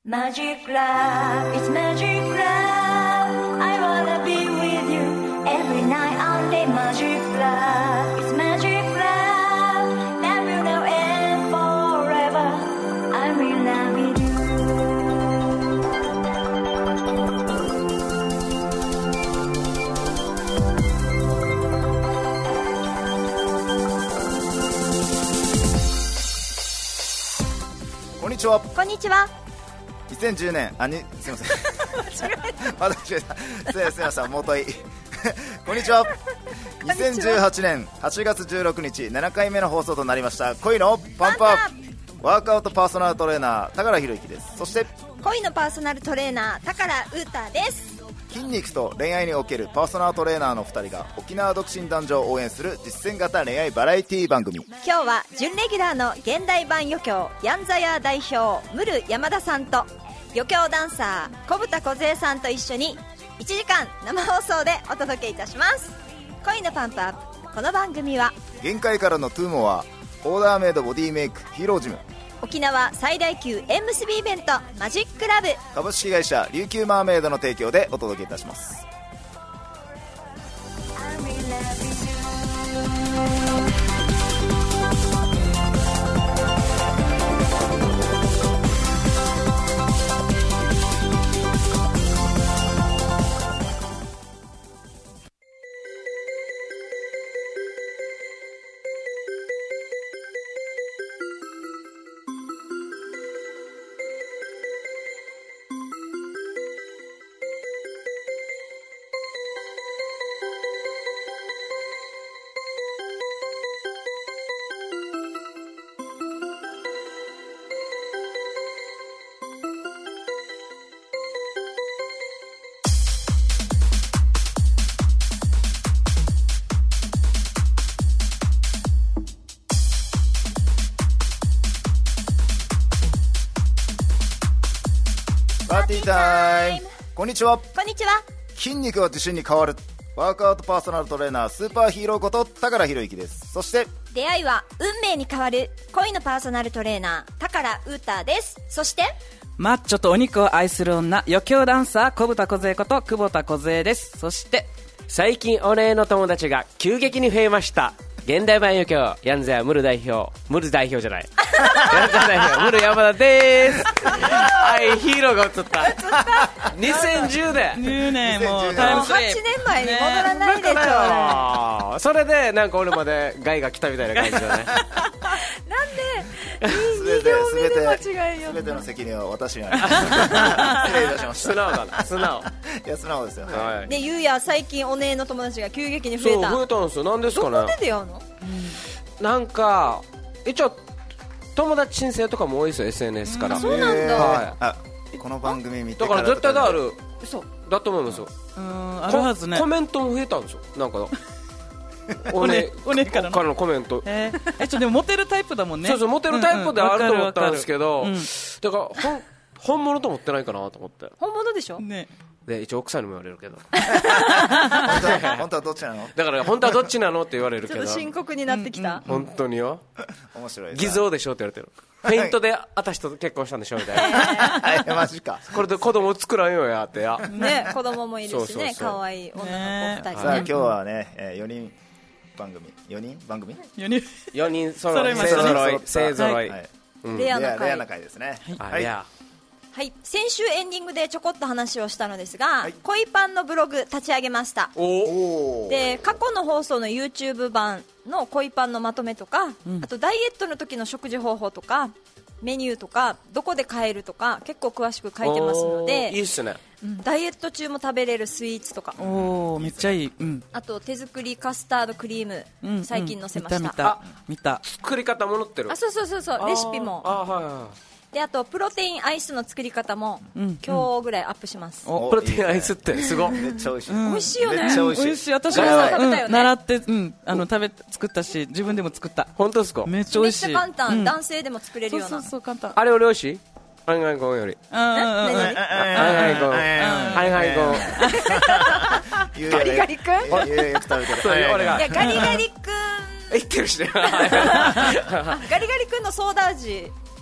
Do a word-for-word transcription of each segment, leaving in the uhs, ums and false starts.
Magic Love, it's Magic Love. I wanna be with you every night only. Magic Love, it's Magic Love. Love you now and forever. I'm in love with you. こんにちは。 こんにちは。 にせんじゅうねん、あ、に、すみません。間違えた。すみません、もうとい。こんにちは。にせんじゅうはちねんはちがつじゅうろくにち、ななかいめの放送となりました。恋のパンプアップ。ワークアウトパーソナルトレーナー、高良博之です。そして、 恋のパーソナルトレーナー、高良うーたです。 筋肉と恋愛におけるパーソナルトレーナーのふたりが沖縄独身男女を応援する実践型恋愛バラエティ番組。 今日は準レギュラーの現代版余興ヤンザヤ代表ムル山田さんと余興ダンサー小豚梢さんと一緒にいちじかん生放送でお届けいたします。恋のパンプアップ。この番組は限界からのトゥーモア、オーダーメイドボディメイクヒーロージム、 沖縄最大級縁結びイベントマジックラブ、 株式会社琉球マーメイドの提供でお届けいたします。 I'm in love with you. パーティータイム。こんにちは。 こんにちは。 筋肉は自信に変わるワークアウトパーソナルトレーナースーパーヒーローこと高良博之です。そして出会いは運命に変わる恋のパーソナルトレーナー高良うーたです。そしてマッチョとお肉を愛する女余興ダンサー小豚梢こと久保田梢です。そして最近お礼の友達が急激に増えました。現代版余興ヤンザヤムル代表ムル代表じゃないヤンザヤ代表ムル山田です。はい、ヒーローが映ったにせんじゅうねんじゅうねんもうタイムスリップ。はちねんまえに戻らないでちょうだい。 それでなんか俺まで害が来たみたいな感じだね。 なんで全てに行目で間違いよ。 全ての責任は私にあります。失礼いたしました。 素直だな、素直。 いや素直ですよ、 はい、 でゆうや最近お姉の友達が急激に増えた。 そう増えたんですよ。なんですかね。 どこで出会うの？ なんか一応友達申請とかも多いですよ エスエヌエス から。 そうなんだ、 はい、 あこの番組見てだから絶対だある嘘だと思いますよ。 うんあるはずね。 コメントも増えたんですよ。なんかおねおねからのからのコメント、 えー、えちょでもモテるタイプだもんね。 そうそうモテるタイプであると思ったんですけど、 うんうん、 だからほん本物と思ってないかなと思って。 本物でしょ、 ね、 で一応奥さんにも言われるけど本当は本当はどっちなの。 だから本当はどっちなのって言われるけどちょっと深刻になってきた、 うんうん、本当によ面白い。 偽造でしょって言われてる。フェイントで私と結婚したんでしょみたいな。 はいマジか。 これで子供作らんよやってやね、子供もいるしね、 そうそうそう可愛い女の子ふたりね。 さあ今日はね、えー、よにん番組よにん番組よにんよにん揃い揃いましたね勢揃い勢揃い、 はいはい、 うん、 レアな回レアな回ですね。 はい、レアはい、先週エンディングでちょこっと話をしたのですが、 はい、 恋パンのブログ立ち上げました。 おで過去の放送の YouTube 版の恋パンのまとめとか、うん、あとダイエットの時の食事方法とかメニューとかどこで買えるとか結構詳しく書いてますので、 いいっすね、 うん、ダイエット中も食べれるスイーツとか、 おめっちゃいい、うん、 あと手作りカスタードクリーム、うん、最近載せました。 見た見た見た。 作り方も載ってる。 あそうそうそうそうレシピも。 あ、はいはい、 であとプロテインアイスの作り方も、うん、今日ぐらいアップします。 おプロテインアイスってすごいめっちゃ美味しい、 うん、美味しいよね。 めっちゃ美味しい。 美味しい。私も、 ね、 うん、習って、うん、あの食べ食ったし自分でも作った。 本当ですか。 めっちゃ美味しい。 めっちゃ簡単、うん、男性でも作れるような。 そうそうそう簡単。 あれより美味しい。あれがいこんより。 ああれがいこん。あれがいこん。 ガリガリ君。 よく食べてる。 そう俺が。 いやガリガリ君。 言ってるしね。 ガリガリ君のソーダ味。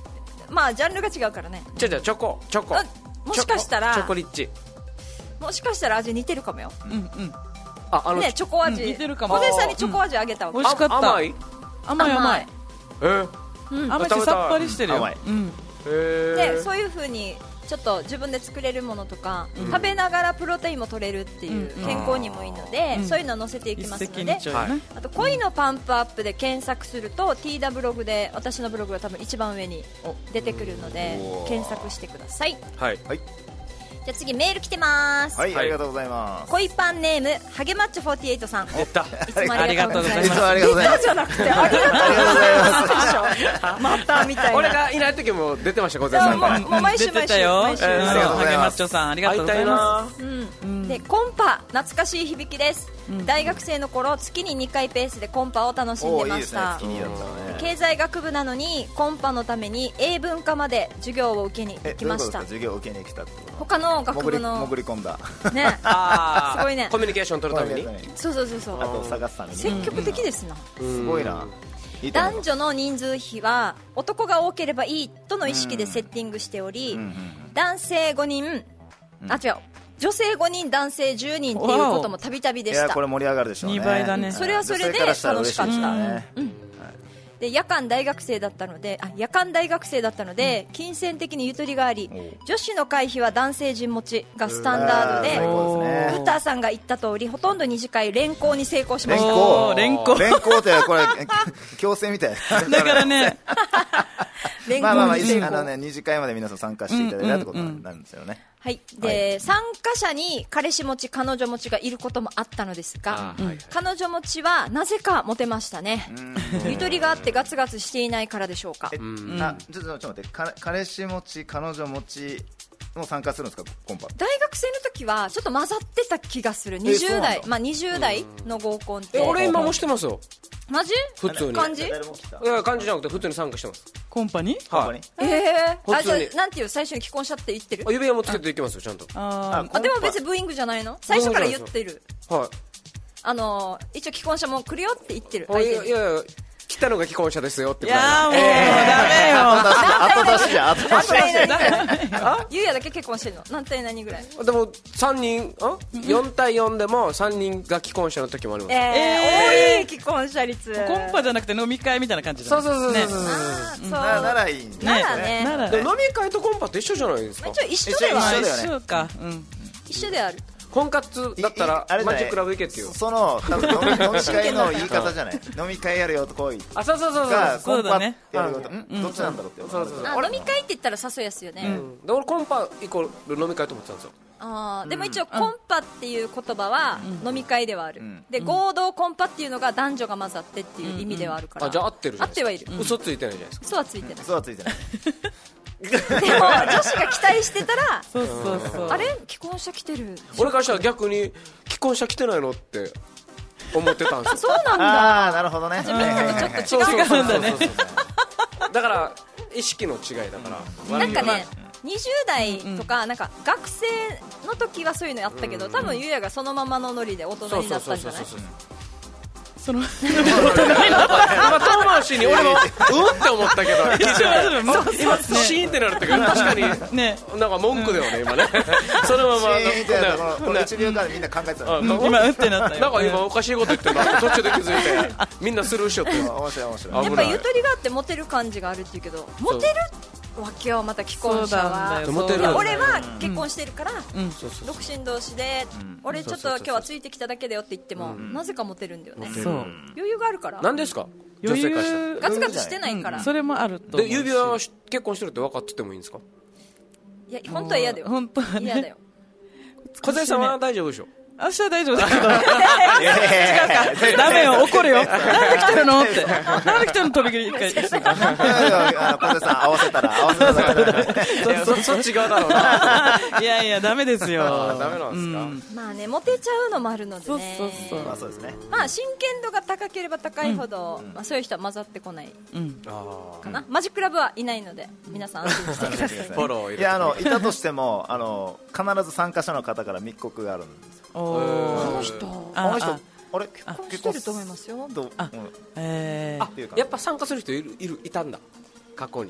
まあジャンルが違うからね。 じゃじゃチョコチョコあもしかしたらチョコチョコリッチ。 もしかしたら味似てるかもよ。 うんうんああのね、チョコ味、 うん似てるかも小手さんにチョコ味あげたわけ、 美味しかった。 甘い甘い甘いえーうん甘いしさっぱりしてるよ。 甘いうんへーでそういう風にちょっと自分で作れるものとか、食べながらプロテインも取れるっていう、 うん健康にもいいので、 うんそういうのを載せていき一ますので、 石二鳥やな。 あと恋のパンプアップで検索すると T ダブログで私のブログが多分一番上に出てくるのでお検索してください。 はいはいじゃあ次メール来てます、 はい、ありがとうございます。 恋パンネームハゲマッチョフォーティエイトさん、い出たつもありがとうございます。 いつもありがとうございます。 じゃなくてありがとうございますまたみたいな。 俺がいない時も出てました小手いやさんからもうもう毎週出てたよ。 毎週うんえーありがとうございますハゲマッチョさんありがとうござい会いたいまなうんでコンパ懐かしい響きです、大学生の頃月ににかいペースでコンパを楽しんおーいいですねでました。 月にだったらね。 経済学部なのにコンパのために英文科まで授業を受けにえ行きました。 どういうことですか、授業を受けに来たってこと。 他の学潜り部の潜り込んだ。 ねあーすごいねコミュニケーション取るためにそうそうそうそうあと探すために。 積極的ですな、 すごいな。いいと思います。 男女の人数比は男が多ければいいとの意識でセッティングしており、 うんうん男性ごにん、あ違う女性ごにん男性じゅうにんっていうこともたびたびでしたいやこれ盛り上がるでしょうね。 にばいだねそれはそれで女性からしたら嬉しいですよ楽ね。 で夜間大学生だったのであ夜間大学生だったので、金銭的にゆとりがあり、 お女子の会費は男性陣持ちがスタンダードで、 最高ですね。 グッターさんが言った通りほとんど二次会連行に成功しま連した。 行連行連行ってこれ強制みたい。 だからね、 連まあまあまあ行に成功、 あのね二次会まで皆さん参加していただいたってことになるんですよね。 はい、で、参加者に彼氏持ち彼女持ちがいることもあったのですが、 あーはい彼女持ちはなぜかモテましたね。ゆとりがあってガツガツしていないからでしょうか。 えあちょっとちょっと待って、か彼氏持ち彼女持ちも参加するんですか、コンパ。 大学生の時はちょっと混ざってた気がする。にじゅう代、 そうなんだまあにじゅう代の合コンって。 え俺今もしてますよマジ？ 普通に感じ？ 誰も来たいや感じじゃなくて普通に参加してますコンパにはいコンパに。 ええー、あ普通にじゃあなんていう最初に既婚者って言ってるあ？指輪もつけていきますよちゃんとああでも別にブーイングじゃないの？最初から言ってる。 はいあのー一応既婚者も来るよって言ってる。 あ相手にいやいやいや来たのが既婚者ですよってーいくらいやーもうダメよ。 後出しじゃ後出しじゃ。 何対何ゆうやだけ結婚してるの？何対何ぐらい？ でもさんにんあよん対よんでもさんにんが既婚者の時もありますえーえー多い既婚者率。 コンパじゃなくて飲み会みたいな感じだそうそうそうそうそうあーそうなならいいんならねならでも飲み会とコンパって一緒じゃないですかまあ一応一緒ではある一緒だよね一緒か。うん。 一緒である。 婚活だったらいいあれじゃないマジックラブ行けっていうその多分飲み飲み会の言い方じゃない。飲み会やるよと来いあそうそうそうそうがコンパっそうだねてやること、んどっちなんだろうってそうそうそうあ飲み会って言ったら誘いやすいよね。 うんで俺コンパイコール飲み会と思ってたんですよあーでも一応コンパっていう言葉は飲み会ではある、 んで合同コンパっていうのが男女が混ざってっていう意味ではあるから、 あじゃあ合ってるじゃないですか合ってはいる、 嘘ついてないじゃないですか嘘はついてない、 嘘はついてない。 でも女子が期待してたらそうそうそう。 あれ既婚者来てる俺からしたら逆に既婚者来てないのって思ってたんですよそうなんだああなるほどね。 じゃあみんなとちょっと違うそうそうそう違うんだねそうそうそうだから意識の違いだからなんかねにじゅう代とかなんか学生の時はそういうのやったけど多分ゆうやがそのままのノリで大人になったんじゃない？ その今遠回しに俺もうんって思ったけど聞いててもう今シーンってなるって確かにねなんか文句だよね今ねそのままシーンってやったらこのこのねいちびょうかんでみんな考えてたの。 うん今うんってなったよ。 なんか今おかしいこと言ってるな途中で気づいてみんなスルーしよって面白い面白い。 危ないやっぱゆとりがあってモテる感じがあるっていうけどモテるわけよまた既婚者は。 そうモテるいや俺は結婚してるから、 うん。 そうそう独身同士で、俺ちょっと今日はついてきただけだよって言っても、なぜかモテるんだよね。 そう。 余裕があるから何ですか女余性からしたら裕ガツガツしてないから、 それもあると思うし。 で指輪は結婚してるって分かっててもいいんですかいや本当は嫌だよ本当はね嫌だよ小杉さんは大丈夫でしょ明日は大丈夫だけど。 違うか。 ダメよ、怒るよ。なんで来てるのって。なんで来てるの飛び切り一回してた。 あの小手さん合わせたら合わせたら。 いやそそっち側だろうないやいや、ダメですよ。 あーダメなんですかまあねモテちゃうのもあるのでねそうそうそうまあそうですね。 まあ真剣度が高ければ高いほど、まあ、そういう人は混ざってこないうん。 あかな、マジックラブはいないので皆さん安心してくださいフォロー入れていやあのいたとしてもあの必ず参加者の方から密告があるんですよ。 おあーの人あの人ああれ結婚してると思いますよどうあうんえーあやっぱ参加する人いるいるいたんだ過去に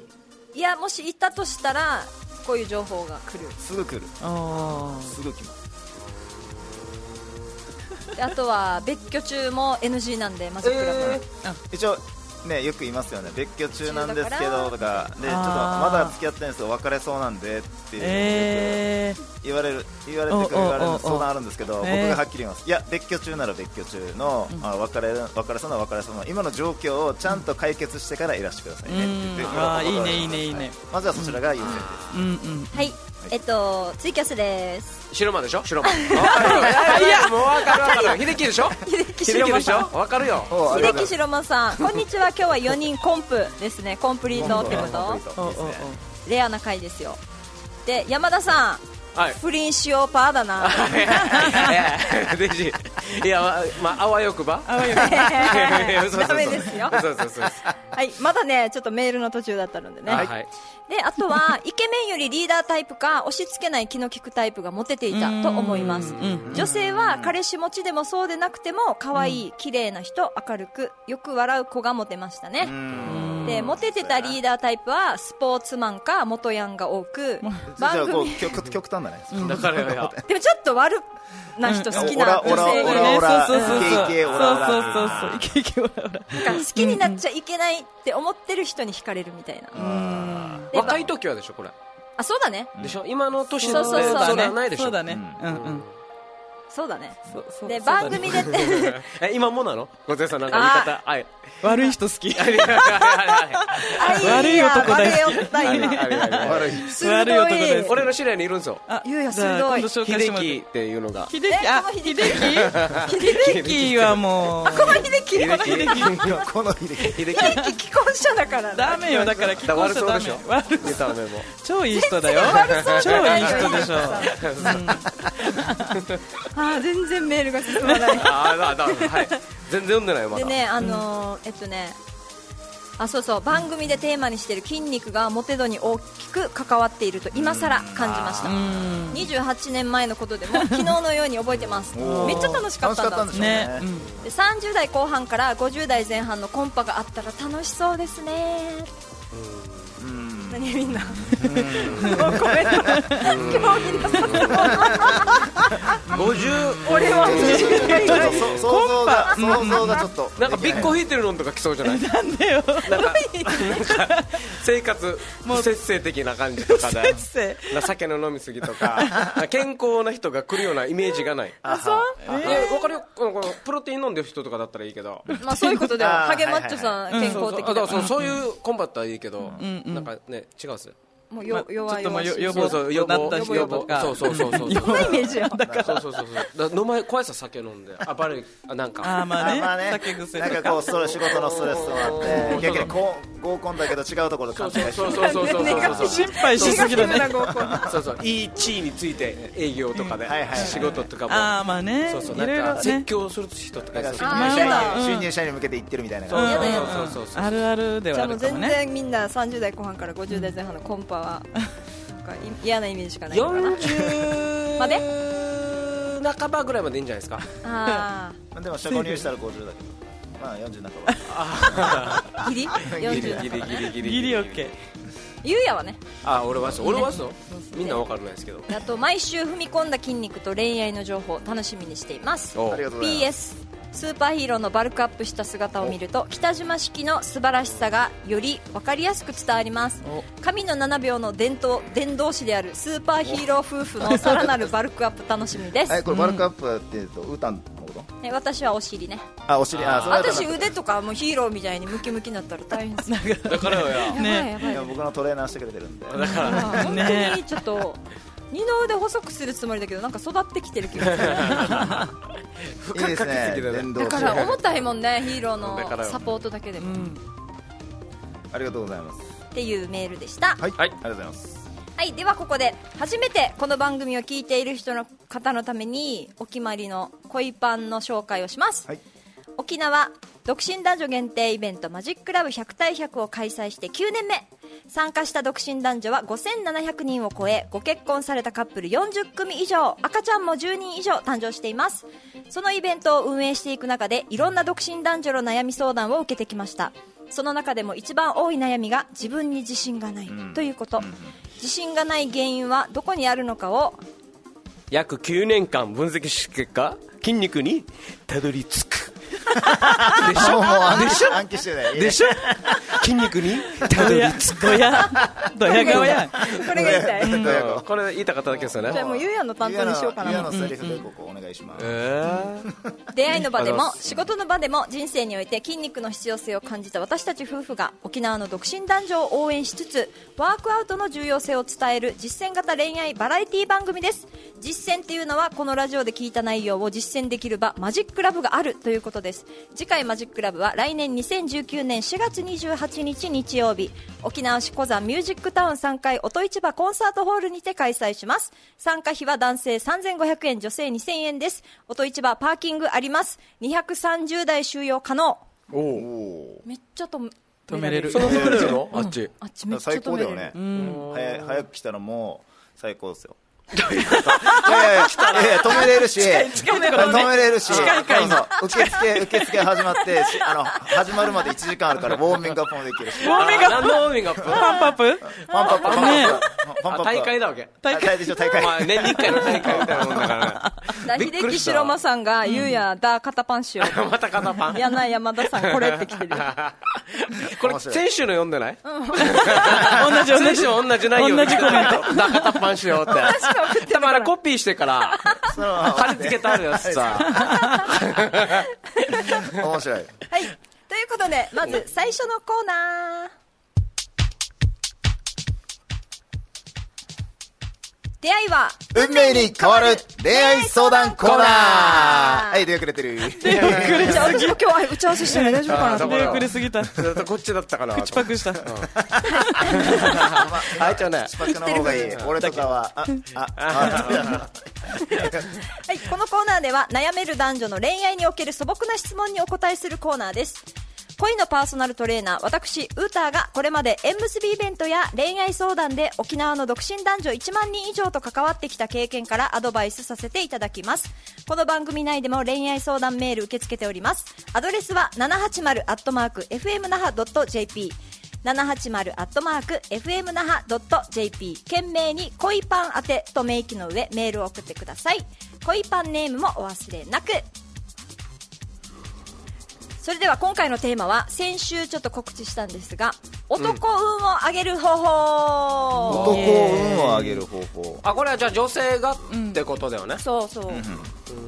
いやもしいたとしたらこういう情報が来る。 すぐ来る。 あすぐ来ます。 であとは別居中も エヌジー なんでマジックラブ、 え一応ね、よく言いますよね、別居中なんですけどとかで、ちょっとあーまだ付き合ってるんですけど別れそうなんでっていう、 え言われる言われてくる言われる相談あるんですけど、僕えーがはっきり言います、いや別居中なら別居中の、あ別れる別れそうなら別れそうな今の状況をちゃんと解決してからいらしてくださいねって言って、 うん僕はあーいいねいいねいいね。 まずはそちらが優先です。 うんうん。 はい、えっとツイキャスです。 白間でしょ白間。わかるよ。いやもうわかるわかる。秀樹でしょ。 秀樹秀樹でし白間さん、 ょ。わかるよ。 おありがとうございます秀樹白間さん、こんにちは。今日はよにんコンプですね。コンプリートってことコンプリートいいですね。 レアな回ですよ。で山田さん、 はい。 不倫しようパーだな。 いや嬉しい。いやままああわよくば。 あわよくいやいや嘘嘘嘘ダメですよそうそうそう。 はいまだねちょっとメールの途中だったのでね。 はい。 であとはイケメンよりリーダータイプか押し付けない気の利くタイプがモテていたと思います。 うん女性は彼氏持ちでもそうでなくても可愛い綺麗な人、明るくよく笑う子がモテましたね。でモテてたリーダータイプはスポーツマンか元ヤンが多く、 じゃあこう番組極極端だね。 だからよ。 でもちょっと悪な人好きな女性がいるオラオラそうそうそうそうイケイケオラオラそうそうそうそうイケイケオラオラ。 なんか好きになっちゃいけないって思ってる人に惹かれるみたいな。で若い時はでしょこれ。 あそうだねでしょ今の年でそうそうそうそれはないでしょ。 そうだね。うんうん。 そうだね。 そうそうでそうだね番組でってえ今もなの？ごぜさんなんか言い方。はい。 悪い人好き。 はいはいはい悪い男大好き悪い男はいはいはいはい悪い。 鋭悪い男大好き。 俺の知り合いにいるんですよ。 あいやいやじゃあ鋭い今度紹介してもらって秀樹っていうのが。 秀樹あえこの秀秀樹樹秀樹はもうこの秀樹秀樹この秀樹秀樹秀樹既婚者だからダメよだから聞だこえちゃダメ悪そうでしょ。 悪見た目も。 超いい人だよ超いい人でしょ。 あー全然メールが進まないああだだはい。全然読んでないよまだ。 でねあのーえっとねあそうそう番組でテーマにしている筋肉がモテ度に大きく関わっていると今さら感じました。 うんにじゅうはちねんまえのことでも昨日のように覚えてます。 おーめっちゃ楽しかったんだ。 楽しかったんでしょうねねうんでさんじゅう代後半からごじゅう代前半のコンパがあったら楽しそうですね。 うん何みんなもうコメント今日みんな五十。 俺はちょっとそ想像が想像がちょっとなんかビッコ引いてるのとか来そうじゃない？ なんでよなんか生活不節制的な感じとかで。 せな酒の飲みすぎとか健康な人が来るようなイメージがない。 あそうね分かるよ。このこのプロテイン飲んでる人とかだったらいいけど。 まあそういうことではあーハゲマッチョさん健康的だからそうそうそうそういうコンバットはいいけど、なんかね違うっす。 もうよ弱ちょっともう 々しい予防そうそう予防なった人予防とかそうそうそうそう。 そんなイメージやだからそうそうそうそう。だ飲ま怖いさ酒飲んで暴れあなんか。 あーまあねあまあね酒癖なんかこうストレス仕事のストレスもあって逆にこう合コンだけど違うところでそう勘違いしてそうそうそうそうそうそう。 心配しすぎるねそうそういい地位について営業とかではいはいはい仕事とかも。 ああまあねそうそういなんかろいろね説教する人とかなんかそう新入社員あーに新入社員に向けて言ってるみたいなそう感じやだやだそうそうそう。 あるあるではじゃあもう全あるかもね然みんなさんじゅう代後半からごじゅう代前半のコンパはなんか嫌なイメージしかないのかな。 よんじゅうまで半ばぐらいまでいいんじゃないですか。 あまあでも初購入したらごじゅうだけどまあよんじゅう半ばあギリよんじゅうギリギリギリギリギリオッケーゆうやはね。 あ俺はそう俺はそうみんなわからないですけど。 あと毎週踏み込んだ筋肉と恋愛の情報を楽しみにしています。 おありがとうございますピーエス スーパーヒーローのバルクアップした姿を見ると北島式の素晴らしさがより分かりやすく伝わります。神のななびょうの伝統伝道師であるスーパーヒーロー夫婦のさらなるバルクアップ楽しみです。 えこれバルクアップっていうとウータンのことえ私はお尻ね。 あお尻あそれは私腕とかもうヒーローみたいにムキムキになったら大変です。やだからよや。 ばいやばいいや僕のトレーナーしてくれてるんでだからあ本当にちょっと二の腕細くするつもりだけどなんか育ってきてる気がする。 いいですね電動だから重たいもんねヒーローだからのサポートだけでも、 ありがとうございますっていうメールでした。 はい、 はいありがとうございますはい、ではここで初めてこの番組を聞いている人の方のためにお決まりの恋パンの紹介をします、 はい沖縄独身男女限定イベントマジックラブひゃく対ひゃくを開催してきゅうねんめ。参加した独身男女はごせんななひゃくにんを超え、ご結婚されたカップルよんじゅっくみ以上、赤ちゃんもじゅうにん以上誕生しています。そのイベントを運営していく中でいろんな独身男女の悩み相談を受けてきました。 その中でも一番多い悩みが自分に自信がない、 うんということ、 うん自信がない原因はどこにあるのかを約きゅうねんかん分析した結果、筋肉にたどり着く。でしょもう暗記でしょ暗記してないでしょ筋肉にたどり着く。 ドヤドヤ顔やん。 これが言いたいどうやろうこれ言いたかっただけですよね。 じゃあもうゆうやの担当にしようかな。 ゆうやのセリフでここお願いします。 え出会いの場でもありがとうございます仕事の場でも人生において筋肉の必要性を感じた私たち夫婦が沖縄の独身男女を応援しつつワークアウトの重要性を伝える実践型恋愛バラエティ番組です。実践っていうのはこのラジオで聞いた内容を実践できる場マジックラブがあるということです。次回マジックラブは来年にせんじゅうきゅうねんしがつにじゅうはちにち日曜日、沖縄市小山ミュージックタウンさんかい音市場コンサートホールにて開催します。参加費は男性さんぜんごひゃくえん、女性にせんえんです。音市場パーキングあります。にひゃくさんじゅうだい収容可能。 おお。 おめっちゃと止止めれるその止めれるの？あっち。 あっちめーっちゃ止めれる。 最高だよね。 うん早い早く来たらもう最高ですよ。いやいやいやいや止めれるし、 近いところね止めれるし、 近いかいそうそう受付受付始まってしあの始まるまでいちじかんあるからウォーミングアップもできるし。 ウォーミングアッ何のウォーミングアップ？ パンプアップパンパップパンパねップパンパップあ大会だわけ。 大会でしょ大会。 まあ年にいっかいの大会みたいなもんだからだね。 秀樹白間さんがゆうやだ肩パンしよう。 また肩パン。 やな山田さんこれって来てる。 これ先週の読んでない？ 同じ同じ先週同じ内容同じコメント。 だ肩パンしようって多分あれコピーしてから貼り付けてあるやつさ。 面白い。 はい、ということでまず最初のコーナー、出会いは運命に変わる恋愛相談コーナー。はい出遅れてる。 じゃあ私も今日打ち合わせしてない大丈夫かなと思って。 あーだから出遅れすぎた。 こっちだったかな。 口パクした。 あいちゃんね。 スパクの方がいい。俺とかはあああ。 はい、このコーナーでは悩める男女の恋愛における素朴な質問にお答えするコーナーです。恋のパーソナルトレーナー私ウーターがこれまで縁結びイベントや恋愛相談で沖縄の独身男女いちまんにん以上と関わってきた経験からアドバイスさせていただきます。この番組内でも恋愛相談メール受け付けております。アドレスは ななはちまる アットマーク エフエムナハ ドット ジェーピーななはちまる アットマーク エフエムナハ ドット ジェーピー 懸命に恋パン宛てと明記の上メールを送ってください。恋パンネームもお忘れなく。それでは今回のテーマは先週ちょっと告知したんですが、男運を上げる方法、 男運を上げる方法。 あこれはじゃあ女性がってことだよね。 そうそう、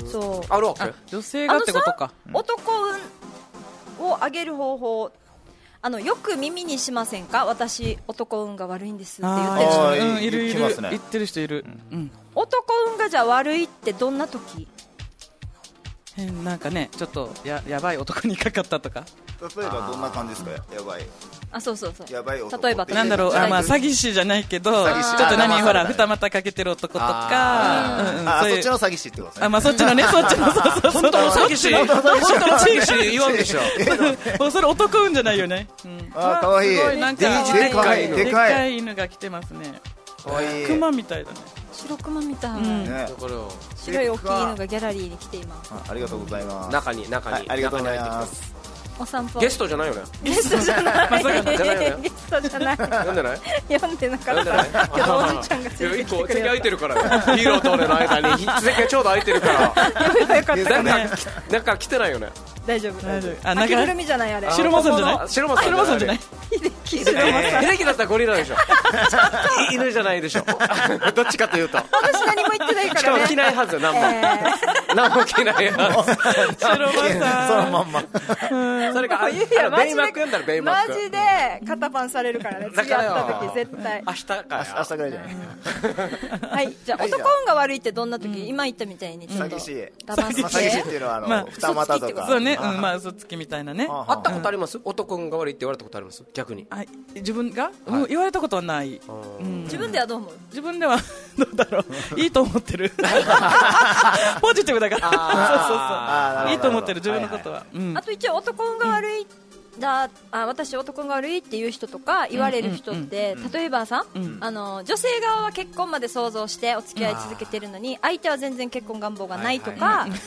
そうあるわけ。 女性がってことか。 男運を上げる方法、あのよく耳にしませんか？私男運が悪いんですって言ってる人。 あーうんいるいる言ってますね言ってる人いる。うん。 男運がじゃあ悪いってどんな時？ 変なんかねちょっとややばい男にかかったとか。 例えばどんな感じですか。やばい。 あ、そうそうそう。 やばい男例えばなんだろう、あまあ詐欺師じゃないけど、ちょ詐欺師っと何あーほら二股かけてる男とか、うんうんあそういうそっちの詐欺師ってことですね。 あまあそっちのねそっちのそうそうそう本当の詐欺師。本当の詐欺師言わんでしょ。 もうそれ男運じゃないよね。うんあーかわいい。 すごいなんかでかい犬でっでかいかい犬が来てますね。 かわいい。 クマみたいだね。 白熊みたい、 うんねこれを白い大きい犬がギャラリーに来ています。 あありがとうございます。 中に中にはいありがとうござい中に入ってきます。 お散歩た。ゲストじゃないよね。 ゲストじゃないまあそれはじゃないよねゲストじゃない読んでない？ 読んでなかっ読んでない？ たけどおじちゃんがいや連れて一個席きてくれた空いてるからね。ヒーローと俺の間に席がちょうど空いてるから。 読めばよかったかなんね。 かなんか来てないよね。 大丈夫大丈夫あなんか秋ぐるみじゃないあれ。 白間さんじゃない？ 白間さん白間さんじゃない？ 秀樹白間さん。 秀樹だったらゴリラでしょ。犬じゃないでしょ。どっちかというと。 私何も言ってないかしからもね。 着ないはずよ、何も。 え何も着ないはず。 白間さん。 そのまんま。 それか、あいやあのベイマック読んだらベイマック。 マジで肩パンされるからね。 だからよ次会った時絶対。 明日かよ。 明日ぐらいじゃない。 はい、じゃあはい男運が悪いってどんな時？今言ったみたいにちょっと詐欺師。 騙まあ詐欺師ってして。 いうのはあまあの二股とか。 そうね、 あうん、まあ嘘つきみたいなね。 あ会ったことあります？男が悪いって言われたことあります逆に。 あ自分が、うん言われたことはない。うん自分ではどう思う？ 自分ではどうだろういいと思ってるポジティブだからあーそうそうそういいと思ってる自分のことは、うんあと一応男運が悪いだ、あ私男運が悪いっていう人とか言われる人って、例えばさ、あの女性側は結婚まで想像してお付き合い続けてるのに相手は全然結婚願望がないとか、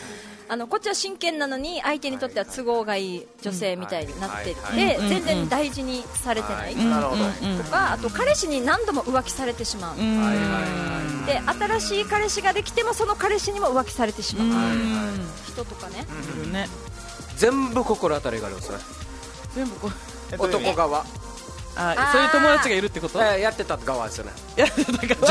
あのこっちは真剣なのに相手にとっては都合がいい女性みたいになってはいて、 はい全然大事にされてないとなるほど、 か、あと彼氏に何度も浮気されてしまう、 うんはいはいはいで新しい彼氏ができてもその彼氏にも浮気されてしまう人とかね、 いるね。 全部心当たりがあるんですね。 全部こうえっと男側あそういう友達がいるってこと？ えーやってた側ですよね。 やだから実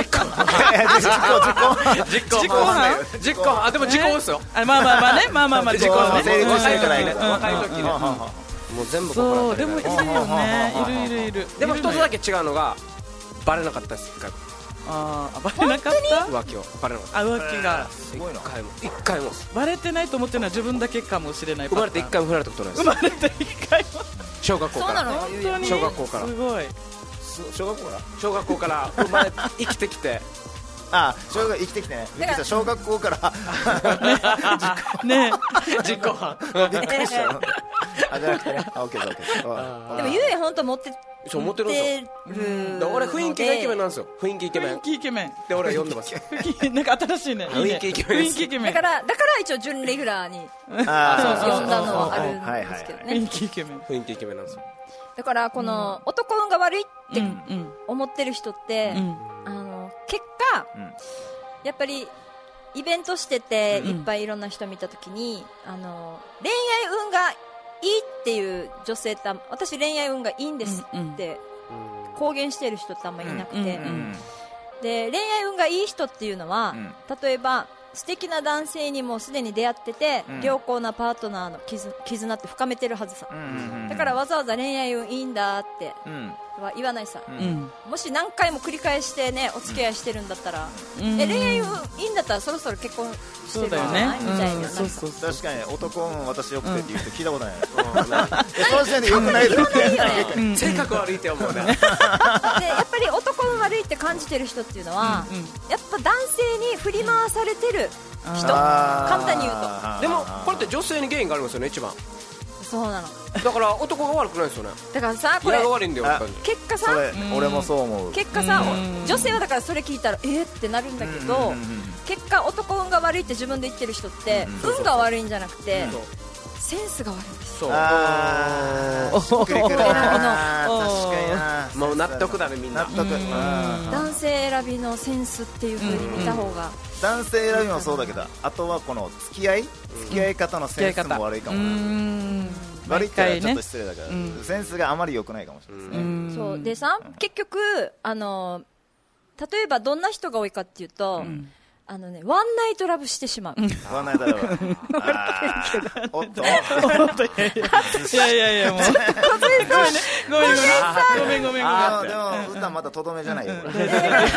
行実行実行犯実行犯あでも実行ですよ。 あまあまあまあねまあまあまあ実行犯ね成功してるからいいねうんうんうん若い時にもう全部心当たりそうでもいるがある。 よねいるいるいるでも一つだけ違うのがバレなかったです。一回もあーあバレなかった浮気をバレなかった。 あ浮気がすごいな。 一回も一回もバレてないと思ってるのは自分だけかもしれない生まれて一パ回も振られたことないです。 ターン生まれて一回も小学校からそうなのよ本当に小学校からすごい小学校から小学校から生まれ生きてきてあ小学生きてきてね。びっくりした小学校からね実行犯。 びっくりした。あじゃなくてね。あオッケーですオッケーです。 でもゆえ本当持ってそう持ってるんですよ。 るで俺雰囲気がイケメンなんですよ。雰囲気イケメン雰囲気イケメンで俺は呼んでます。 なんか新しいねいいね雰囲気イケメン雰囲気イケメンだからだから一応準レギュラーにあー呼んだのはあるんはいはいですけど雰囲ね。 気イケメン雰囲気イケメンなんですよ。 だからこの男運が悪いってうんうん思ってる人って、 うんあの結果、 うんやっぱりイベントしてて、 うんいっぱいいろんな人見たときにあの恋愛運がいいっていう女性って私恋愛運がいいんですって公言している人ってあんまりいなくて、 うんうんうんで恋愛運がいい人っていうのは、 うん例えば素敵な男性にもうすでに出会ってて、 うん良好なパートナーの絆絆って深めてるはずさ、 うんうんだからわざわざ恋愛運いいんだってうんは言わないさ、 うんうんもし何回も繰り返してねお付き合いしてるんだったら、 うんえ恋愛運いいんだったらそろそろ結婚してるんじゃない、みたいな、なんかそうそうそう確かに男運私よくてって言う人聞いたことない。えその時点でよくないだろ。 うん性格悪いって思うね。 でやっぱり男運悪いって感じてる人っていうのは、 うんうんやっぱ男性に振り回されてる人あー簡単に言うとでもこれって女性に原因がありますよね一番。 そうなのだから男が悪くないですよね。 だからさこれ嫌が悪いんだよやっぱり。 結果さそれ俺もそう思う。 結果さうん女性はだからそれ聞いたらえーってなるんだけど、 うんうんうん結果男運が悪いって自分で言ってる人って、 うん運が悪いんじゃなくて、 そうセンスが悪いんです。 そうあーしっくりくるな。 選びの確かにな。 もう納得だねみんな納。得。うん男性選びのセンスっていう風に見た方が、 男性選びもそうだけど、あとはこの付き合い付き合い方のセンスも悪いかもうな。 ん悪いって言ったらちょっねと失礼だから、 うんセンスがあまり良くないかもしれないですね。 うんそうでさ結局あの例えばどんな人が多いかっていうと、 んあのねワンナイトラブしてしまう、 不安ないだろう。あーおっと。 いやいやいやもうごめんねごめんごめんごめんごめんごめんあーでも歌まだとどめじゃないよ。これ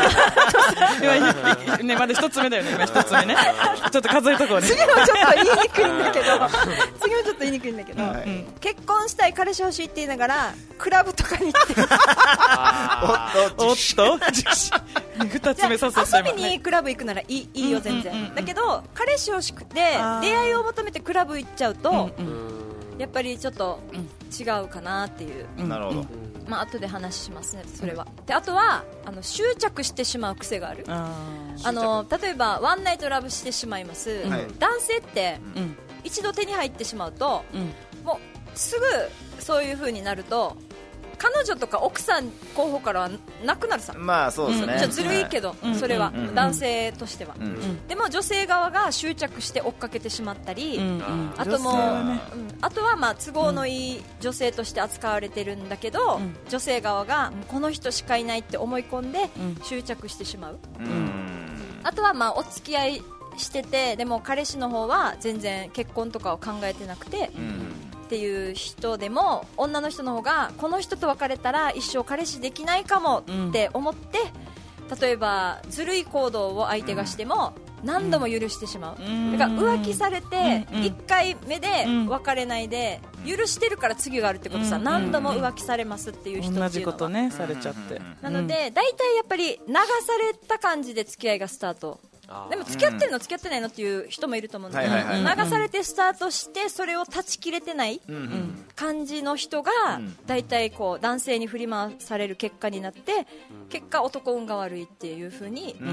今ねまだ一つ目だよね今一つ目ねちょっと数えとこうね次もちょっと言いにくいんだけど次もちょっと言いにくいんだけど、 はいうん結婚したい彼氏欲しいって言いながらクラブとかに行っておっとおっと二つ目させて遊びにクラブ行くならいいいいよ全然、 うんうんうんうんだけど彼氏欲しくてあー出会いを求めてクラブ行っちゃうと、 うんうんやっぱりちょっと違うかなっていう、 なるほど。 まあ後で話しますねそれは。であとはあの執着してしまう癖がある。 ああの例えばワンナイトラブしてしまいます、 はい男性ってーうん一度手に入ってしまうとうんもうすぐそういう風になると彼女とか奥さん候補からはなくなるさ、 まあそうですね。 じゃあずるいけど、 うんそれは、 うん男性としては、 うんうんでも女性側が執着して追っかけてしまったり、 うんうんあともう、 女性はねうんあとはまあ都合のいい女性として扱われてるんだけど、 うん女性側がこの人しかいないって思い込んでうん執着してしまう、 うんあとはまあお付き合いしててでも彼氏の方は全然結婚とかを考えてなくて、 うんっていう人でも女の人の方がこの人と別れたら一生彼氏できないかもって思って、例えばずるい行動を相手がしても何度も許してしまう、 うんだから浮気されてうんいっかいめでうん別れないで許してるから次があるってことさ、 うん何度も浮気されますっていう人同じっていうのは、 ことねされちゃってなので大体やっぱり流された感じで付き合いがスタート。でも付き合ってるの付き合ってないのっていう人もいると思うんだけど、 はいはいはい流されてスタートしてそれを断ち切れてないうんうん感じの人がん大体こう男性に振り回される結果になって結果男運が悪いっていう風にうん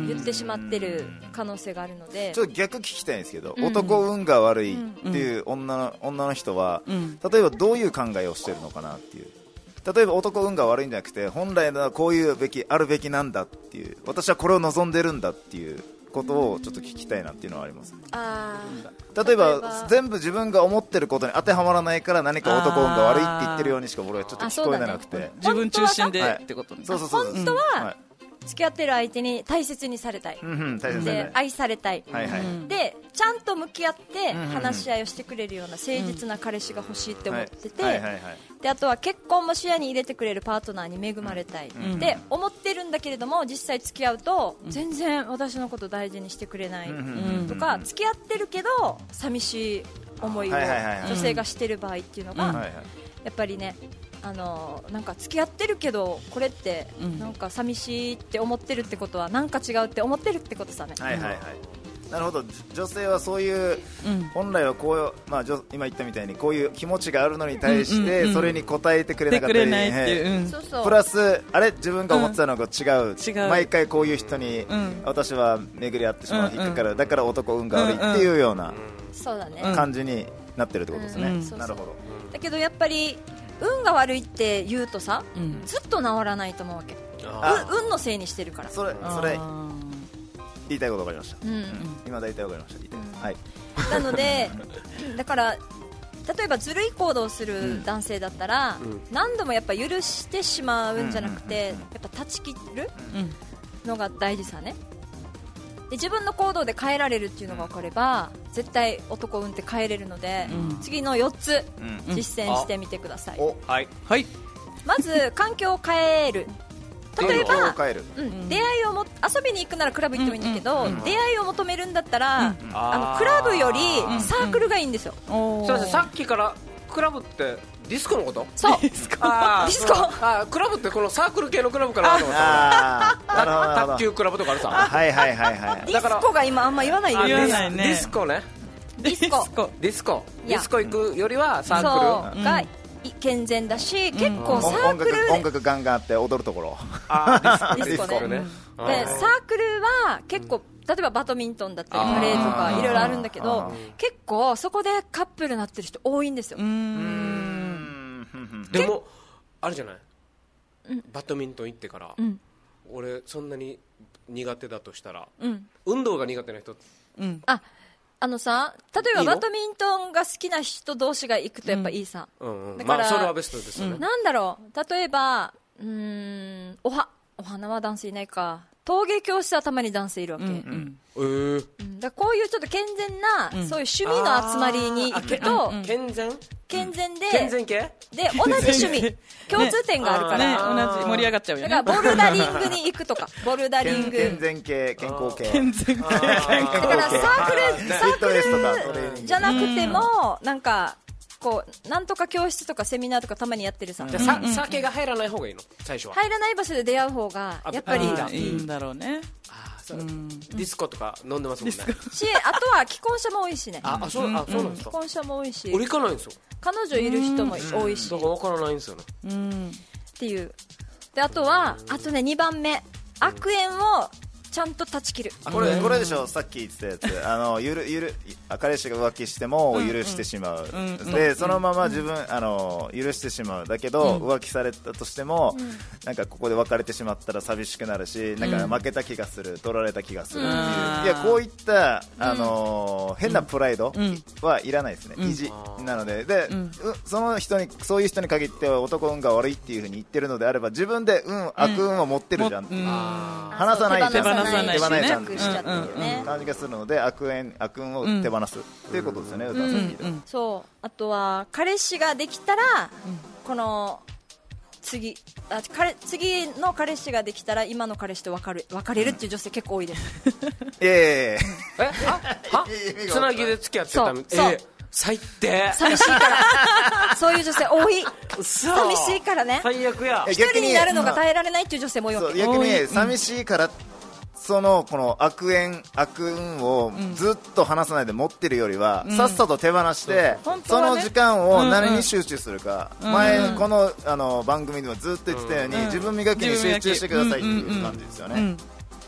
言ってしまってる可能性があるので、 ちょっと逆聞きたいんですけど、男運が悪いっていう女の、女の人は、例えばどういう考えをしてるのかなっていう。例えば男運が悪いんじゃなくて、本来のはこういうべきあるべきなんだっていう、私はこれを望んでるんだっていうことをちょっと聞きたいなっていうのはあります。 あ例えば全部自分が思ってることに当てはまらないから何か男運が悪いって言ってるようにしか僕はちょっと聞こえなくて、ね、 自分中心でってことね。 そうそうそうそう、 本当は、 はい、 付き合ってる相手に大切にされたい、 うんうん、大切にされたい、 で愛されたい、 はいはい、 でちゃんと向き合って話し合いをしてくれるような誠実な彼氏が欲しいって思ってて、であとは結婚も視野に入れてくれるパートナーに恵まれたいって思ってるんだけれども、実際付き合うと全然私のこと大事にしてくれないとか、付き合ってるけど寂しい思いを女性がしてる場合っていうのがやっぱりね、あのなんか付き合ってるけどこれってなんか寂しいって思ってるってことはなんか違うって思ってるってことさね。 はいはいはい、なるほど。女性はそういう、うん、本来はこういう、まあ、今言ったみたいにこういう気持ちがあるのに対してそれに応えてくれなかったり、プラスあれ自分が思ってたのが違う、うん、違う毎回こういう人に、うん、私は巡り合ってしまう、引っかかる、だから男運が悪いっていうような感じになってるってことですね、うんうん、なるほど。 だけどやっぱり運が悪いって言うとさ、うん、ずっと治らないと思うわけ。運のせいにしてるから。 それそれ言いたいこと分かりました、うんうん、今大体分かりました、うんはい、 なのでだから例えばずるい行動をする男性だったら、うん、何度もやっぱ許してしまうんじゃなくて、やっぱ断ち切るのが大事さね。で自分の行動で変えられるっていうのが分かれば絶対男運って変えれるので、うん、次のよっつ実践してみてください、うんうんはいはい、 まず環境を変える。例えば、 うん、 出会いをも遊びに行くならクラブ行ってもいいんだけど、うんうん、出会いを求めるんだったら、うん、あのクラブよりサークルがいいんですよ、 うんうん、そうです。さっきからクラブってディスコのこと？ そうディスコあディスコあクラブってこのサークル系のクラブかなと思った卓球クラブとかあるさ。 はいはいはいはい。 ディスコが今あんま言わないよ。 言わないね。 ディスコね。 ディスコディスコディスコ行くよりはサークルが健全だし、結構サークル音楽ガンガンあって踊るところ。 あディスコね。でサークルは結構例えばバドミントンだったりバレーとかいろいろあるんだけど、結構そこでカップルになってる人多いんですよ。うーんでもあるじゃない、うん、バドミントン行ってから、うん、俺そんなに苦手だとしたら、うん、運動が苦手な人、 うん、ああのさ、例えばバドミントンが好きな人同士が行くとやっぱいいさ、 うんうん、だから、まあ、それはベストですよね、 うん、なんだろう、例えばうーん お, はお花は男性いないか、陶芸教室はたまに男性いるわけ、うんうんえーうん、だからこういうちょっと健全な、うん、そういう趣味の集まりに行くと、 うん、健全健全で、 健全系で同じ趣味共通点があるから、 ね、同じ盛り上がっちゃうよね。 だからボルダリングに行くとかボルダリング健全系健康系健全系だからサークルサークルじゃなくてもなんかこうなんとか教室とかセミナーとかたまにやってるさ、 じゃあ、うん、酒が入らない方がいいの最初は。 入らない場所で出会う方がやっぱりいいんだろうね。 あそう、うん、ディスコとか飲んでますもんね。しあとは既婚者も多いしね。 ああそう、うん、あそうなんですか。 既婚者も多いし俺行かないんですよ。 彼女いる人も多いし、 だから分からないんですよね。 うんっていうで、あとはあとねにばんめ、悪縁をちゃんと断ち切る。 これこれでしょ、さっき言ってたやつ。あのゆるゆる彼氏が浮気しても許してしまう、うんうん、でそのまま自分、うん、あの許してしまう。だけど、うん、浮気されたとしても、うん、なんかここで別れてしまったら寂しくなるし、なんか負けた気がする、取られた気がするっていう、うん、いやこういったあの、うん、変なプライドはいらないですね、うん、意地なので、で、うん、その人にそういう人に限っては男運が悪いっていう風に言ってるのであれば、自分で運、悪運を持ってるじゃん、うん、話さないじゃん、手放さないちゃんという感じがするので、悪縁悪運を手放すっていうことですよね、歌さん聞いて。 そう、あとは彼氏ができたら、この次あ彼次の彼氏ができたら今の彼氏と別れ別れるっていう女性結構多いです。 えええはつなぎで付き合ってたの。 そう、 えー、最低。 寂しいからそういう女性多い。寂しいからね、 最悪や。 一人になるのが耐えられないっていう女性も多いわけ。 逆に寂しいからそのこの悪縁悪運をずっと離さないで持ってるよりは、うん、さっさと手放して、うん、その時間を何に集中するか、うんうん、前この、あの番組でもずっと言ってたように、うん、自分磨きに集中してくださいっていう感じですよね、うんうんうん、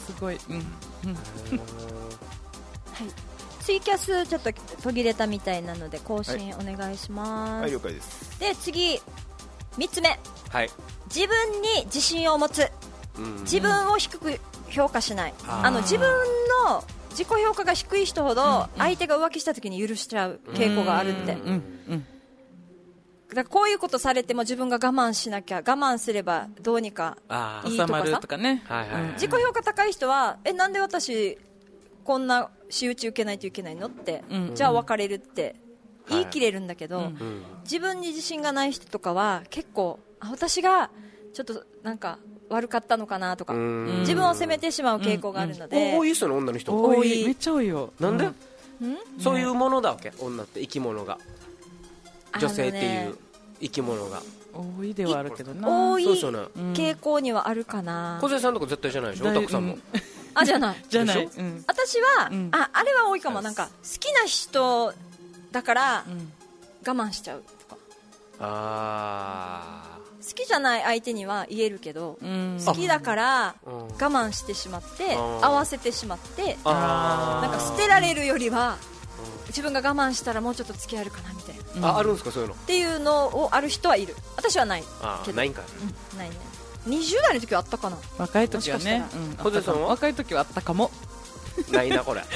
すごい、うんうん、 ツイキャスちょっと途切れたみたいなので更新お願いします。 はい、了解です。 で次みっつめ、 はい、 自分に自信を持つ、うん、自分を低く評価しない。あの自分の自己評価が低い人ほど相手が浮気した時に許しちゃう傾向があるって、うんうんうん、だからこういうことされても自分が我慢しなきゃ、我慢すればどうにかいいとかさ、 とかね、 はいはいはい、 自己評価高い人はえなんで私こんな仕打ち受けないといけないのって、うん、じゃあ別れるって言い切れるんだけど、はい、自分に自信がない人とかは結構あ私がちょっとなんか悪かったのかなとか自分を責めてしまう傾向があるので、 多い人の女の人多い、めっちゃ多いよ。 なんで、 うん、 そういうものだわけ、女って生き物が、女性っていう生き物が多いではあるけどな、 多い傾向にはあるかな。 小杉さんとか絶対じゃないでしょ、たくさんも、うん、 あじゃないじゃない、 うん、私は、うん、ああれは多いかも。なんか好きな人だから、うん、我慢しちゃうとか、 あ好きじゃない相手には言えるけど、うん、好きだから我慢してしまって、合わせてしまって、なんか捨てられるよりは自分が我慢したらもうちょっと付き合えるかなみたいな、 うん、あ, あるんですかそういうのっていうのをある人はいる。私はないけど。 ないんかい、 うん、ないね。にじゅう代の時はあったかな。 若い時はね、 小手さんは若い時はあったかも。 ないなこれ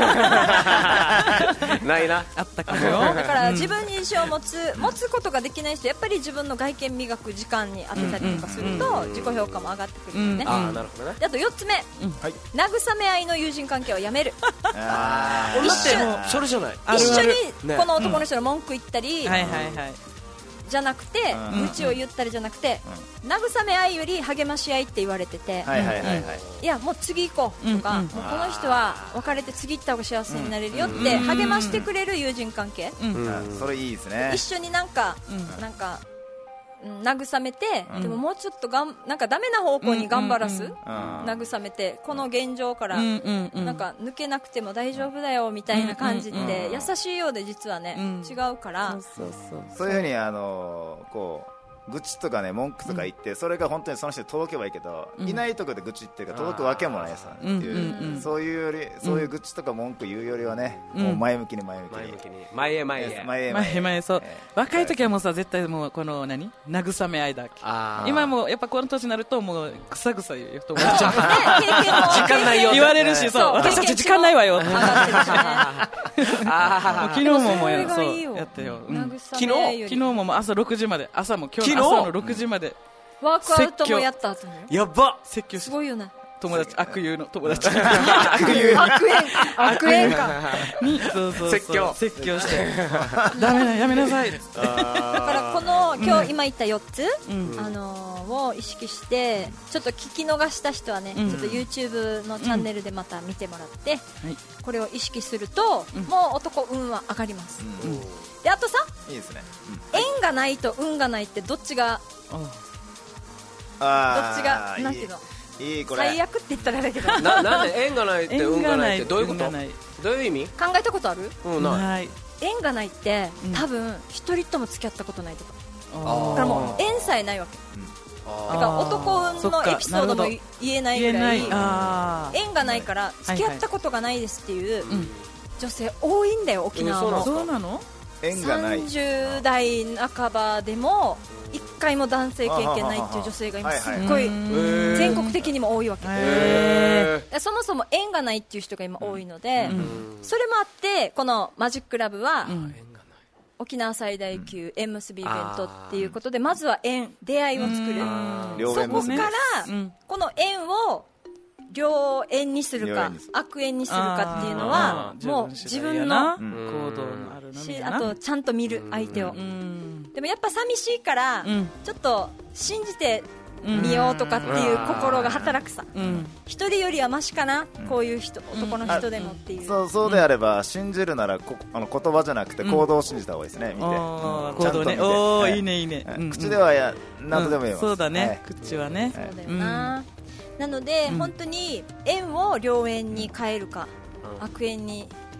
ないな、 あったかもよ。 だから自分に自信を持つ、うん、持つことができない人、やっぱり自分の外見磨く時間に当てたりとかすると自己評価も上がってくるよね、うん、 あなるほどね。 であとよっつめ、うん、慰め合いの友人関係をやめる。 あ一緒それじゃない一緒にこの男の人の文句言ったり、 うん、はいはいはいじゃなくて、愚痴を言ったりじゃなくて、慰め合いより励まし合いって言われてて、 はいはいはいはい、 いやもう次行こうとか、もうこの人は別れて次行った方が幸せになれるよって励ましてくれる友人関係、 それいいですね。 一緒になんか、なんか慰めて、でももうちょっとがんなんかダメな方向に頑張らす、慰めてこの現状からなんか抜けなくても大丈夫だよみたいな感じで、優しいようで実はね、違うから、 そういうふうにあのこう愚痴とかね文句とか言って、それが本当にその人に届けばいいけど、いないところで愚痴っていうか届くわけもないさっていう、そういうよりそういう愚痴とか文句言うよりはね、もう前向きに前向きに前へ前へ前へ前へ前へ。そう、若い時はもうさ絶対もうこの何慰め合いだっけ。今もやっぱこの年になるともうぐさぐさ言う人もいっちゃう時間ないよ言われるし、そう私たち時間ないわよって。昨日ももうやそうやったよ。 昨日昨日ももう朝ろくじまで、朝も今日の朝のろくじまでワークアウトもやった後にやば説教しすごいよね。 友達悪友の友達悪友悪縁悪縁かにそうそう説教説教してダメだやめなさい。だからこの今日今言ったよっつ、あのを意識してちょっと聞き逃した人はね、ちょっと YouTube のチャンネルでまた見てもらって、これを意識するともう男運は上がります。であとさ、 いいですね、 縁がないと運がないってどっちがどっちがなんていうのいいこれ最悪って言ったらあれだけどななんで縁がないって運がないってどういうこと、どういう意味考えたことある？ うんない。 縁がないって多分一人とも付き合ったことないとか、だからもう縁さえないわけ。だから男運のエピソードも言えないぐらい縁がないから付き合ったことがないですっていう女性多いんだよ、沖縄も。 そうなの？ 縁がない。 さんじゅう代半ばでも一回も男性経験ないっていう女性が今すっごい全国的にも多いわけ。そもそも縁がないっていう人が今多いので、それもあってこのマジックラブは沖縄最大級縁結びイベントっていうことで、まずは縁出会いを作る。そこからこの縁を良縁にするか悪縁にするかっていうのはもう自分の行動のあるし、あとちゃんと見る相手を。でもやっぱ寂しいからちょっと信じてみようとかっていう心が働くさ。一人よりはマシかな、こういう人男の人でもっていう。 そうそうであれば信じるならこあの言葉じゃなくて行動を信じた方がいいですね。見て行動ね。おおいいねいいね。 口ではや何とでも言えます。 そうだね、口はね。 そうだよな。なので、うん、本当に縁を良縁に変えるか、うん、悪縁に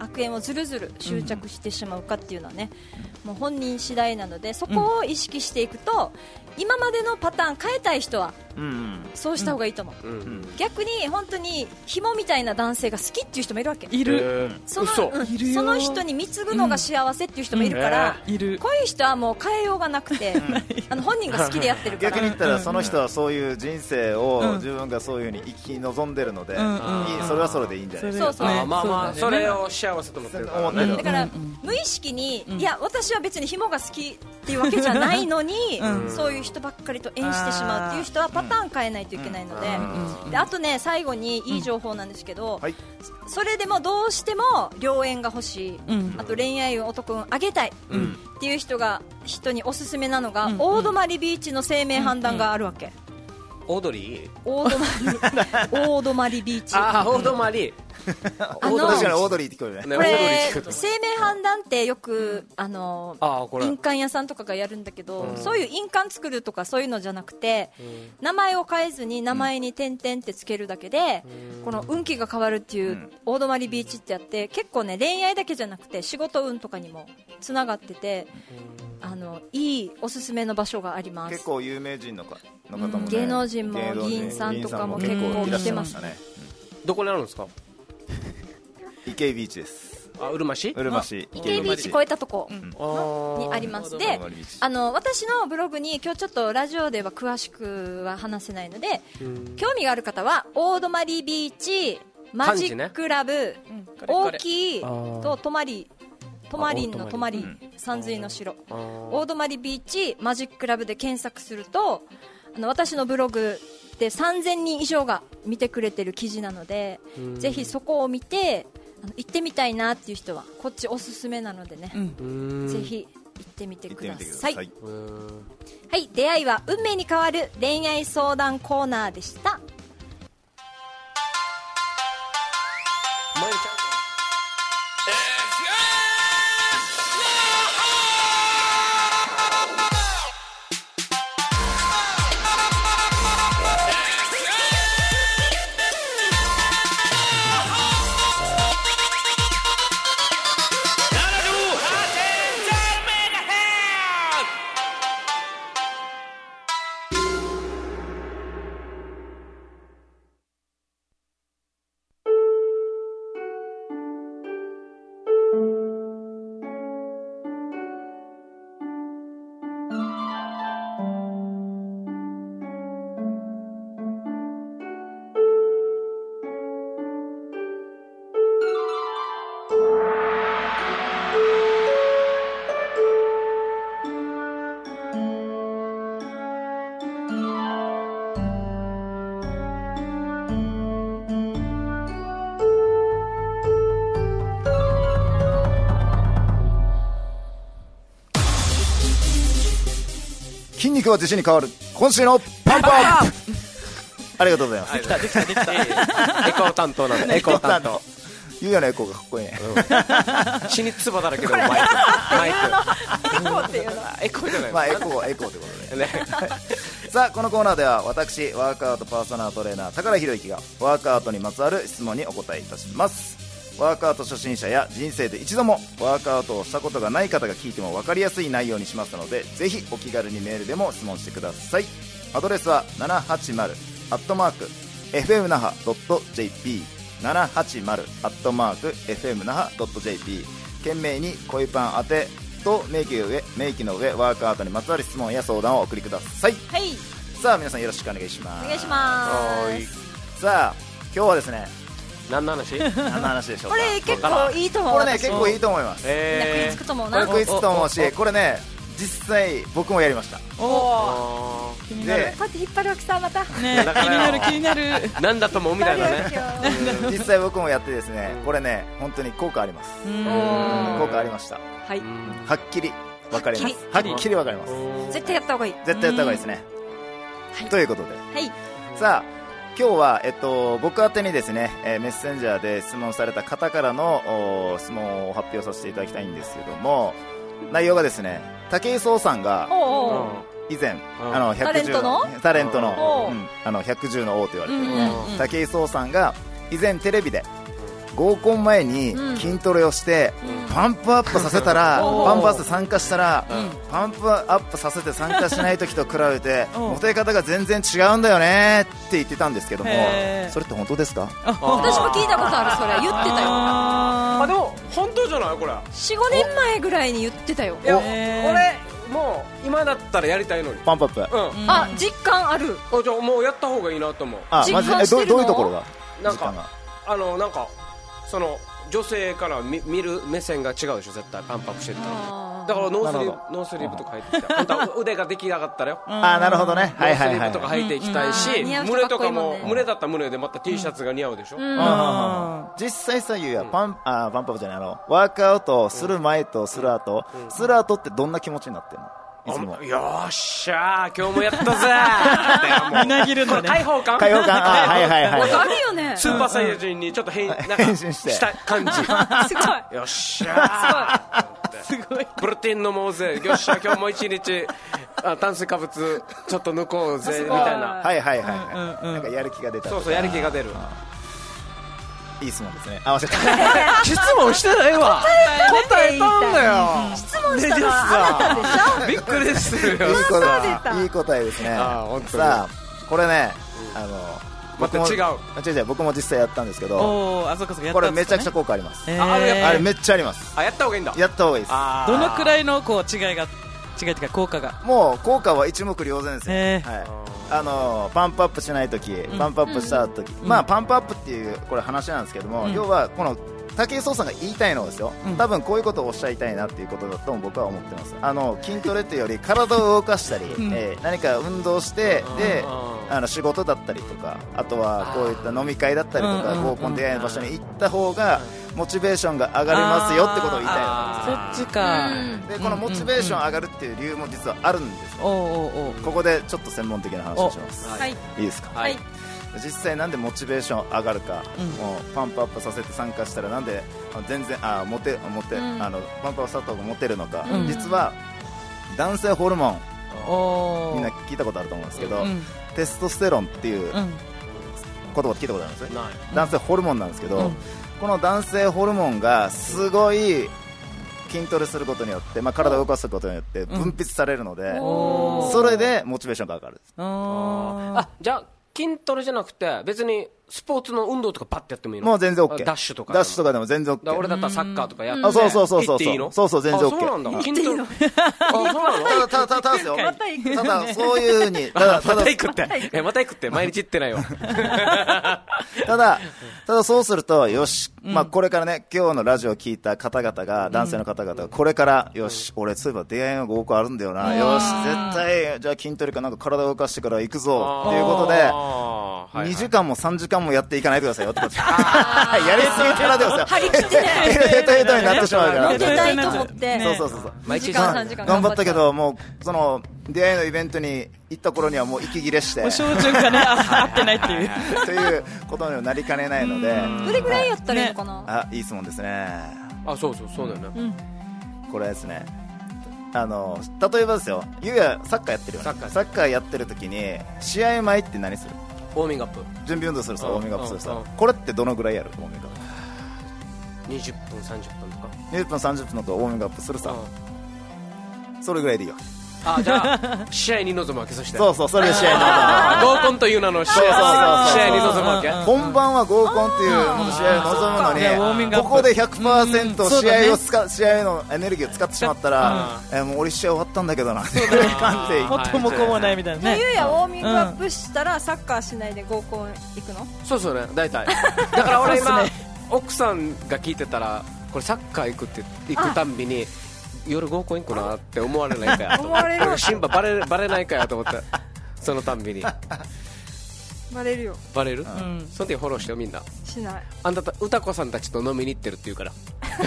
悪縁をずるずる執着してしまうかっていうのはね、うん、もう本人次第なので、そこを意識していくと、うん、今までのパターン変えたい人はそうした方がいいと思う、うんうん、逆に本当に紐みたいな男性が好きっていう人もいるわけ。 いる。 その、うん、その人に貢ぐのが幸せっていう人もいるから、うん、いる。こういう人はもう変えようがなくて、うん、あの本人が好きでやってるから。 逆に言ったらその人はそういう人生を自分がそういう風に生き望んでるので、うん、それはそれでいいんじゃないですか。 そうそう、 あ、まあまあそれを幸せと思ってるからね、 だから、うん、無意識に、うん、いや私は別に紐が好きっていうわけじゃないのに、うん、そういう人ばっかりと縁してしまうっていう人はパターン変えないといけないので、うん、であとね、最後にいい情報なんですけど、うん、はい、それでもどうしても良縁が欲しい、うん、あと恋愛運、男運上げたい、うん、っていう人が人におすすめなのが、うん、大泊ビーチの生命判断があるわけ。 オードリー大泊大泊ビーチ、 あ、大泊あの確かにオードリーって聞こえるね。 これ生命判断ってよくあのあ印鑑屋さんとかがやるんだけど、うん、そういう印鑑作るとかそういうのじゃなくて、うん、名前を変えずに名前に点々ってつけるだけで、うん、この運気が変わるっていう、うん、大泊ビーチってやって、結構ね、恋愛だけじゃなくて仕事運とかにもつながってて、うん、あのいいおすすめの場所があります。 結構有名人のかの方も、ね、 芸能人も議員さんとかも結構来てます。 どこにあるんですか？ 池井ビーチです。 あ、うるま市？ うるま市。 池井ビーチ越えたとこのにあります。で、あの私のブログに今日ちょっとラジオでは詳しくは話せないので、興味がある方は大泊ビーチマジックラブ、ね、大きいと泊まり泊まりんの泊まりさんずいの城、大泊ビーチマジックラブで検索すると、あの私のブログでさんぜんにん以上が見てくれてる記事なので、ぜひそこを見てあの行ってみたいなっていう人はこっちおすすめなのでね、うん、ぜひ行ってみてください。はい、はい、出会いは運命に変わる恋愛相談コーナーでした。 筋肉は自信に変わる今週のパンプアップありがとうございます。 できたできたできたエコー担当なんだ。エコー担当ゆうやのエコーがかっこいいね、 うん、死につばだらけどマイクマイクエコーっていうのはエコーじゃない、 まあ、エコーエコーってことで、ね、さあこのコーナーでは私ワークアウトパーソナルトレーナー高良博之がワークアウトにまつわる質問にお答えいたします。ワークアウト初心者や人生で一度もワークアウトをしたことがない方が聞いても分かりやすい内容にしますので、ぜひお気軽にメールでも質問してください。アドレスはななはちまるアットマーク エフエム 那覇 ドット ジェーピー ななはちまるアットマーク エフエム 那覇 ドット ジェーピー 懸命に恋パン宛てと明記の上、明記の上ワークアウトにまつわる質問や相談をお送りください。 はい、 さあ皆さんよろしくお願いします。 お願いします。 さあ今日はですね、 何の話？ 何の話でしょうか。 これ結構いいと思う。 これね結構いいと思います。 えー、食いつくと思うな。 これ食いつくと思うし、これね実際僕もやりました。 おー、気になる。こうやって引っ張るわけさまた。 ね、気になる気になる。 なんだと思うみたいなね。 実際僕もやってですね、これね本当に効果あります。効果ありました。 はい。 はっきりわかります。はっきりわかります。 絶対やった方がいい。 絶対やった方がいいですね。ということで。 はい。 さあ。今日は、えっと、僕宛てにですね、えー、メッセンジャーで質問された方からの質問を発表させていただきたいんですけども、内容がですね、武井壮さんが以前あのひゃくじゅうのタレントの、うん、あのひゃくじゅうの王と言われてる、ね、武井壮さんが以前テレビで合コン前に筋トレをして、うん、パンプアップさせたら、うん、パンプアップ参加したら、うん、パンプアップさせて参加しない時と比べてモテ方が全然違うんだよねって言ってたんですけども、それって本当ですか？ 私も聞いたことある。それ言ってたよ。 あでも本当じゃないこれ。 よん、 ごねんまえぐらいに言ってたよ。 いや俺もう今だったらやりたいのにパンプアップ、 うん、 あ実感ある。 あじゃあもうやった方がいいなと思う。 あマジえ ど, どういうところがなんかあのなんかその女性から 見, 見る目線が違うでしょ絶対パンプアップしてたら。だからノースリーブノースリーブとか履いてきた。本当は腕ができなかったらよ。 あなるほどね。 ノースリーブとか履いていきたいし、胸とかも胸だったら胸でまた T シャツが似合うでしょ。 実際さゆうやパンあパンプアップじゃないあのワークアウトする前とする後、する後ってどんな気持ちになってるの？いつもよっしゃー今日もやったぜみなぎるんだね。 開放感開放感あはいはいはいあるよね。 スーパーサイヤ人にちょっと変なんか変身してした感じ。すごいよっしゃーすごいプロテイン飲もうぜよっしゃ今日も一日あ炭水化物ちょっと抜こうぜみたいな。 はいはいはいはい、なんかやる気が出た。 そうそうやる気が出る。 いい質問ですね。あ、忘れた。 質問してないわ。答えたんだよ。 質問したのはあなたでしょ。 びっくりするよ。 いい答え、いい答えですね。 あ本当に。 さあこれね、あのまた違う。 違う違う僕も実際やったんですけど、 おあそこそこやったんですね。 これめちゃくちゃ効果あります。 えー、 あ, れあれめっちゃあります。 あやった方がいいんだ。 やった方がいいです。 どのくらいのこう違いが違いっていうか効果が。 もう効果は一目瞭然ですよ。 えー、 はい。あのパンプアップしないとき、パンプアップしたとき、うん、まあパンプアップっていうこれ話なんですけども、うん、要はこの武井壮さんが言いたいのはですよ、うん、多分こういうことをおっしゃりたいなっていうことだと僕は思ってます。あの筋トレっていうより体を動かしたり、うんえー、何か運動してであの仕事だったりとか、あとはこういった飲み会だったりとか合コン出会いの場所に行った方がモチベーションが上がりますよってことを言いたいわけです。そっちか。 でこのモチベーション上がるっていう理由も実はあるんですよ。おうおうおうここでちょっと専門的な話をします。 はい、 いいですか。 はい。 実際なんでモチベーション上がるか、うん、もうパンプアップさせて参加したらなんで全然あモテモテ、うん、あのパンプアップした方がモテるのか、うん、実は男性ホルモンみんな聞いたことあると思うんですけど、うん、テストステロンっていう言葉聞いたことあるんですね、うん、男性ホルモンなんですけど、うん、この男性ホルモンがすごい筋トレすることによって、まあ、体を動かすことによって分泌されるので、うん、それでモチベーションが上がる。 あじゃあ筋トレじゃなくて別にスポーツの運動とかパッてやってもいいの？ もう全然 OK。 ダッシュとかダッシュとかでも全然 OK。 俺だったらサッカーとかやって、 あそうそうそうそう行っていいの？ そうそう全然 OK。 そうなんだ。筋トレあそうなの？ ただただただですよ。 また行く。 ただそういう風にただまた行くってえまた行くって毎日行ってないよ。 ただただそうするとよし、まあこれからね今日のラジオを聞いた方々が男性の方々がこれからよし俺そういえば出会いの合コンあるんだよな、よし絶対じゃあ筋トレかなんか体を動かしてから行くぞっていうことでにじかんもさんじかんもやっていかないでくださいよってことでやりすぎたらでもさ張り切ってねヘトヘトになってしまうからモテたいと思ってそうそうそうそうにじかんさんじかん頑張ったけどもうその出会いのイベントに行った頃にはもう息切れしてもう照準がね合ってないっていうということにもなりかねないのでどれぐらいやったらいいのかな、 ね、あいい質問ですね。 あそうそうそうだよね、うん、 これですねあの例えばですよゆうやサッカーやってるよね。サッカー、サッカーやってる時に試合前って何する？ ウォーミングアップ準備運動するさ、ウォーミングアップするさ、これってどのぐらいやる？ウォーミングアップにじゅっぷんさんじゅっぷんとかにじゅっぷんさんじゅっぷんのとウォーミングアップするさ、それぐらいでいいよ。 あじゃあ試合に臨むわけ。そしてそうそうそれで試合に臨む合コンという名の試合に臨むわけ。 本番は合コンっていう試合に臨むのにここで ひゃくパーセント 試合を使試合のエネルギーを使ってしまったらえもう俺試合終わったんだけどなっていう感じで元も子もないみたいなね。 ゆうやウォーミングアップしたらサッカーしないで合コン行くの？ そうそうね大体だから俺今奥さんが聞いてたらこれサッカー行くって行くたんびに夜合コン行くなって思われないかやと思ってシンババレバレないかやと思ってそのたんびにバレるよ。 バレる、うん、その時フォローしてよみんな。 しない。 あんた歌子さんたちと飲みに行ってるって言うから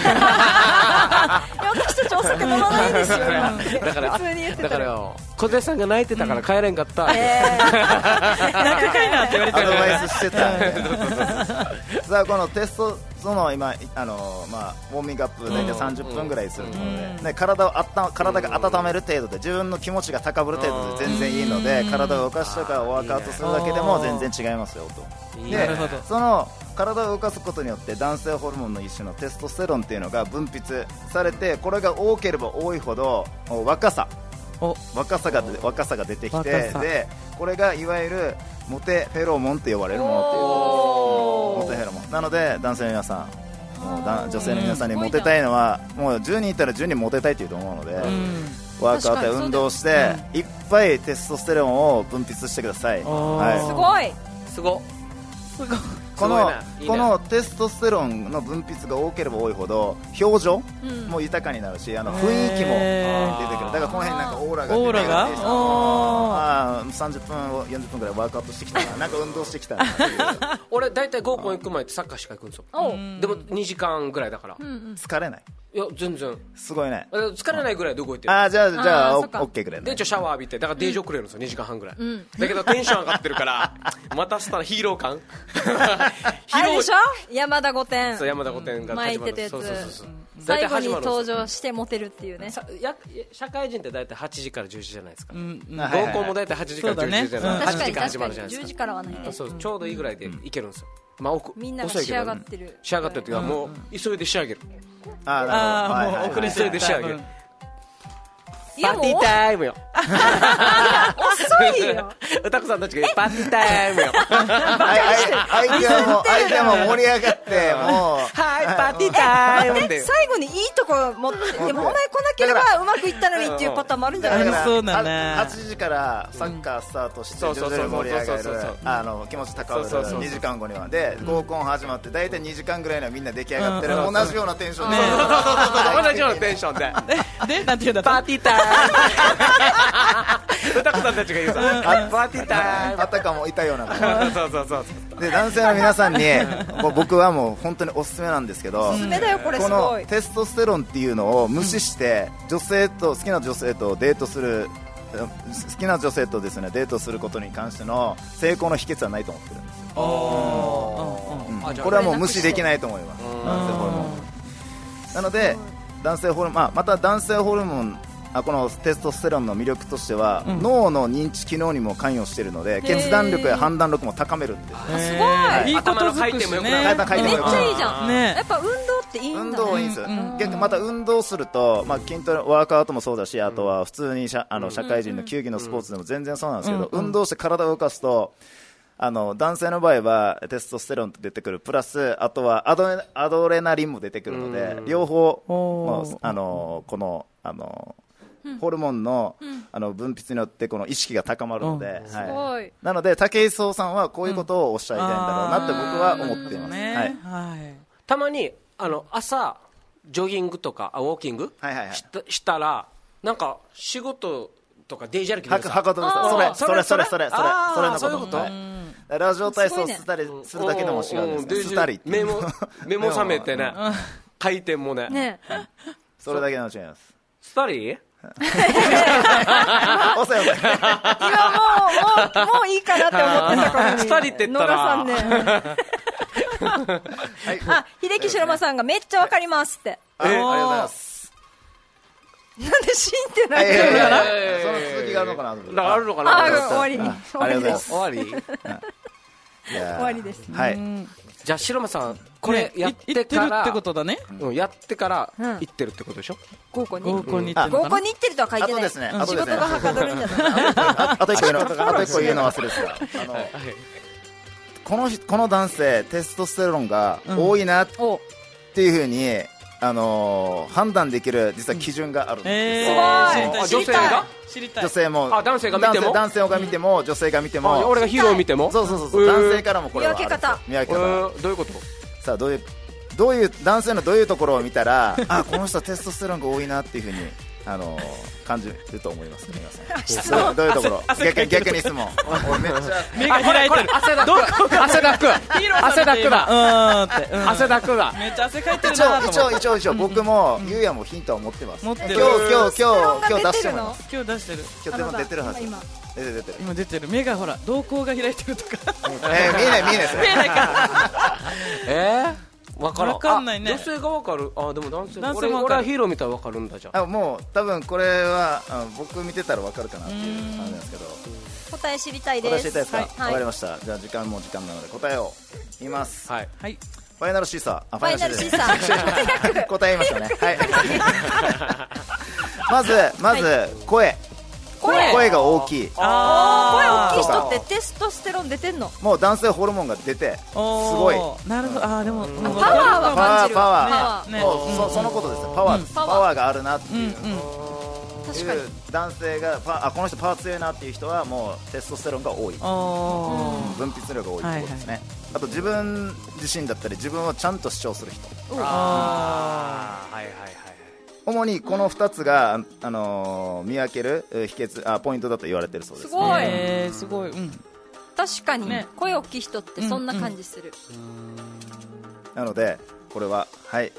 私たちお酒飲まないんですよだから普通に言ってただからよ小手さんが泣いてたから帰れんかった、うんえー、泣くかいなって言われてアドバイスしてたさあこのテストその今あの、まあ、ウォーミングアップ大体さんじゅっぷんぐらいするので、うんね、体をあった体が温める程度で自分の気持ちが高ぶる程度で全然いいので、体を動かしとかワークアウトするだけでも全然違いますよと。でその体を動かすことによって男性ホルモンの一種のテストステロンっていうのが分泌されて、これが多ければ多いほど若さ若さが若さが出てきて、でこれがいわゆるモテフェロモンと呼ばれるものっていうモテフェロモンなので、男性の皆さんもうだ女性の皆さんにモテたいのはもうじゅうにんいたらじゅうにんモテたいというと思うので、うん、ワークアウトや運動して、うん、いっぱいテストステロンを分泌してください。 はい、すごいすごすごいこのこのテストステロンの分泌が多ければ多いほど表情も豊かになるし、あの雰囲気も出てくる。だからこの辺になんかオーラが出てくる。ああさんじゅっぷんよんじゅっぷんぐらいワークアウトしてきたな、なんか運動してきたなっていう俺大体合コン行く前ってサッカーしか行くんですよ。でもにじかんぐらいだから、うんうん、 疲れない？ いや全然すごいね。 疲れないぐらいで動いてる。 ああじゃあじゃあオッケーくれる。 でちょシャワー浴びて、だからデージ遅れるんですよ、うん、にじかんはんぐらい、うん、だけどテンション上がってるからまたしたらヒーロー感あれでしょ、山田御殿。 そう山田御殿が巻いてたやつ、 そうそうそうそう、 最後に登場してモテるっていうね。 や社会人って大体はちじからじゅうじじゃないですか、うん、合コンも大体はちじからじゅうじじじゃないですか、はちじから始まるじゃないですか。 じゅうじからはないね。 そうちょうどいいぐらいでいけるんですよ、まあ、 みんなが仕上がってる仕上がってるっていうか、もう急いで仕上げる。 ああもう遅れ急いで仕上げる。 パーティータイムよ。 遅いよ。 歌子さんたちが言うパーティータイムよ。 相手も相手も盛り上がってもうはいパーティータイムって最後にいいとこ持ってでもお前来なければうまくいったのにっていうパターンもあるんじゃないですか。 そうだね。 はちじからサッカースタートして徐々に盛り上がる、あの気持ち高まるにじかんごにはで合コン始まって大体にじかんぐらいのみんな出来上がってる、同じようなテンションで同じようなテンションででなんていうんだパーティータイム歌子さんたちが言うさパーティータイムあたかもいたようなそうそうそうで男性の皆さんに僕はもう本当におすすめなんですけど、 おすすめだよこれ。 このテストステロンっていうのを無視して女性と好きな女性とデートする好きな女性とですねデートすることに関しての成功の秘訣はないと思ってるんですよ。うん、これはもう無視できないと思います。男性ホルモンなので男性ホルモン、まあ、また男性ホルモンあこのテストステロンの魅力としては、うん、脳の認知機能にも関与しているので決断力や判断力も高めるんです。 すごい、はい、 いいことづくしね。 めっちゃいいじゃん、ね、やっぱ運動っていいんだね。 運動いいんですよ、うん、逆にまた運動すると、まあ、筋トレワークアウトもそうだし、あとは普通に社あの社会人の球技のスポーツでも全然そうなんですけど、うん、運動して体を動かすとあの男性の場合はテストステロンと出てくるプラスあとはアドレ、アドレナリンも出てくるので、うん、両方、まあ、あのこのあのホルモン の,、うん、あの分泌によってこの意識が高まるので、うんはい、なので武井壮さんはこういうことをおっしゃりたいんだろうなって僕は思っています、ねはいはい、たまにあの朝ジョギングとかウォーキング、はいはいはい、し, したらなんか仕事とかデイジャルキでさはかどるさそれそれそれそれそれそれのことそういうこと、はい、ラジオ体操したりするだけでも違うんですね。したり目も目も覚めてね回転も ね, ねそれだけの違います。 スタリー遅い遅い今もう、もう、もういいかなって思ってたからにスタリって言ったら野田さんねあ、秀樹白間さんがめっちゃわかりますって。 あ、ありがとうございます。 なんでシーンってなってるのかな、その続きがあるのかなと思って。 あるのかな。 あ、終わりに終わりです。 終わり終わりです。 はい。 じゃあ白間さんこれやってからってことだね。 うん、やってから行ってるってことでしょ。 合コンに合コンに行ってる合コンに行ってるとは書いてない。 あとですね。 仕事がはかどるんじゃない。 あと一個言うのあと一個言うの忘れてた。あのこのこの男性テストステロンが多いなっていう風にあの判断できる実は基準があるんですよ。 すごい。女性が知りたい。 女性もあ男性が見ても男性が見ても女性が見ても俺がヒーローを見てもそうそうそう男性からもこれは見分け方見分け方どういうこと。 さあどういうどういう男性のどういうところを見たらあこの人はテストステロンが多いなっていうふうにあの感じると思います皆さん。どういうところ逆に逆に質問。 めっちゃ目が開いてる。 汗だく汗だく汗だくだ汗だくだめっちゃ汗かいてるなと思って。 一応一応一応僕もゆうやもヒントは持ってます。 持ってる。 今日今日今日今日出してます今日出してる。 今日でも出てるはず。今出てる出てる今出てる。目がほら瞳孔が開いてるとかえ見えない見えない見えないかえ分からん。 分かんないね。 女性が分かる。あでも男性俺俺はヒーロー見たら分かるんだじゃん。 あもう多分これはあの僕見てたら分かるかなっていう感じなんですけど答え知りたいです。 答え知りたいですか。わ、 はいかりました。じゃあ時間も時間なので答えを言います。 はいはいファイナルシーサー。あ、 ファイナルシーサーファイナルシーサー。答え言いましたね。はい。まずまず声。 声声が大きい。 あー声大きい人ってテストステロン出てんの？ もう男性ホルモンが出てすごい。 なるほど。あーでもパワーは感じる。 パワーパワーねもうそそのことですよ。パワーです。パワーがあるなっていう。 確かに男性がパあこの人パワー強いなっていう人はもうテストステロンが多い。分泌量が多いってことですね。あと自分自身だったり自分をちゃんと主張する人。 ああはいはいはい。 主にこのふたつが、あのー見分ける秘訣あポイントだと言われているそうです。 すごい、 えー、すごい、うん、 確かに、 ね、 声大きい人ってそんな感じする、 なのでこれははい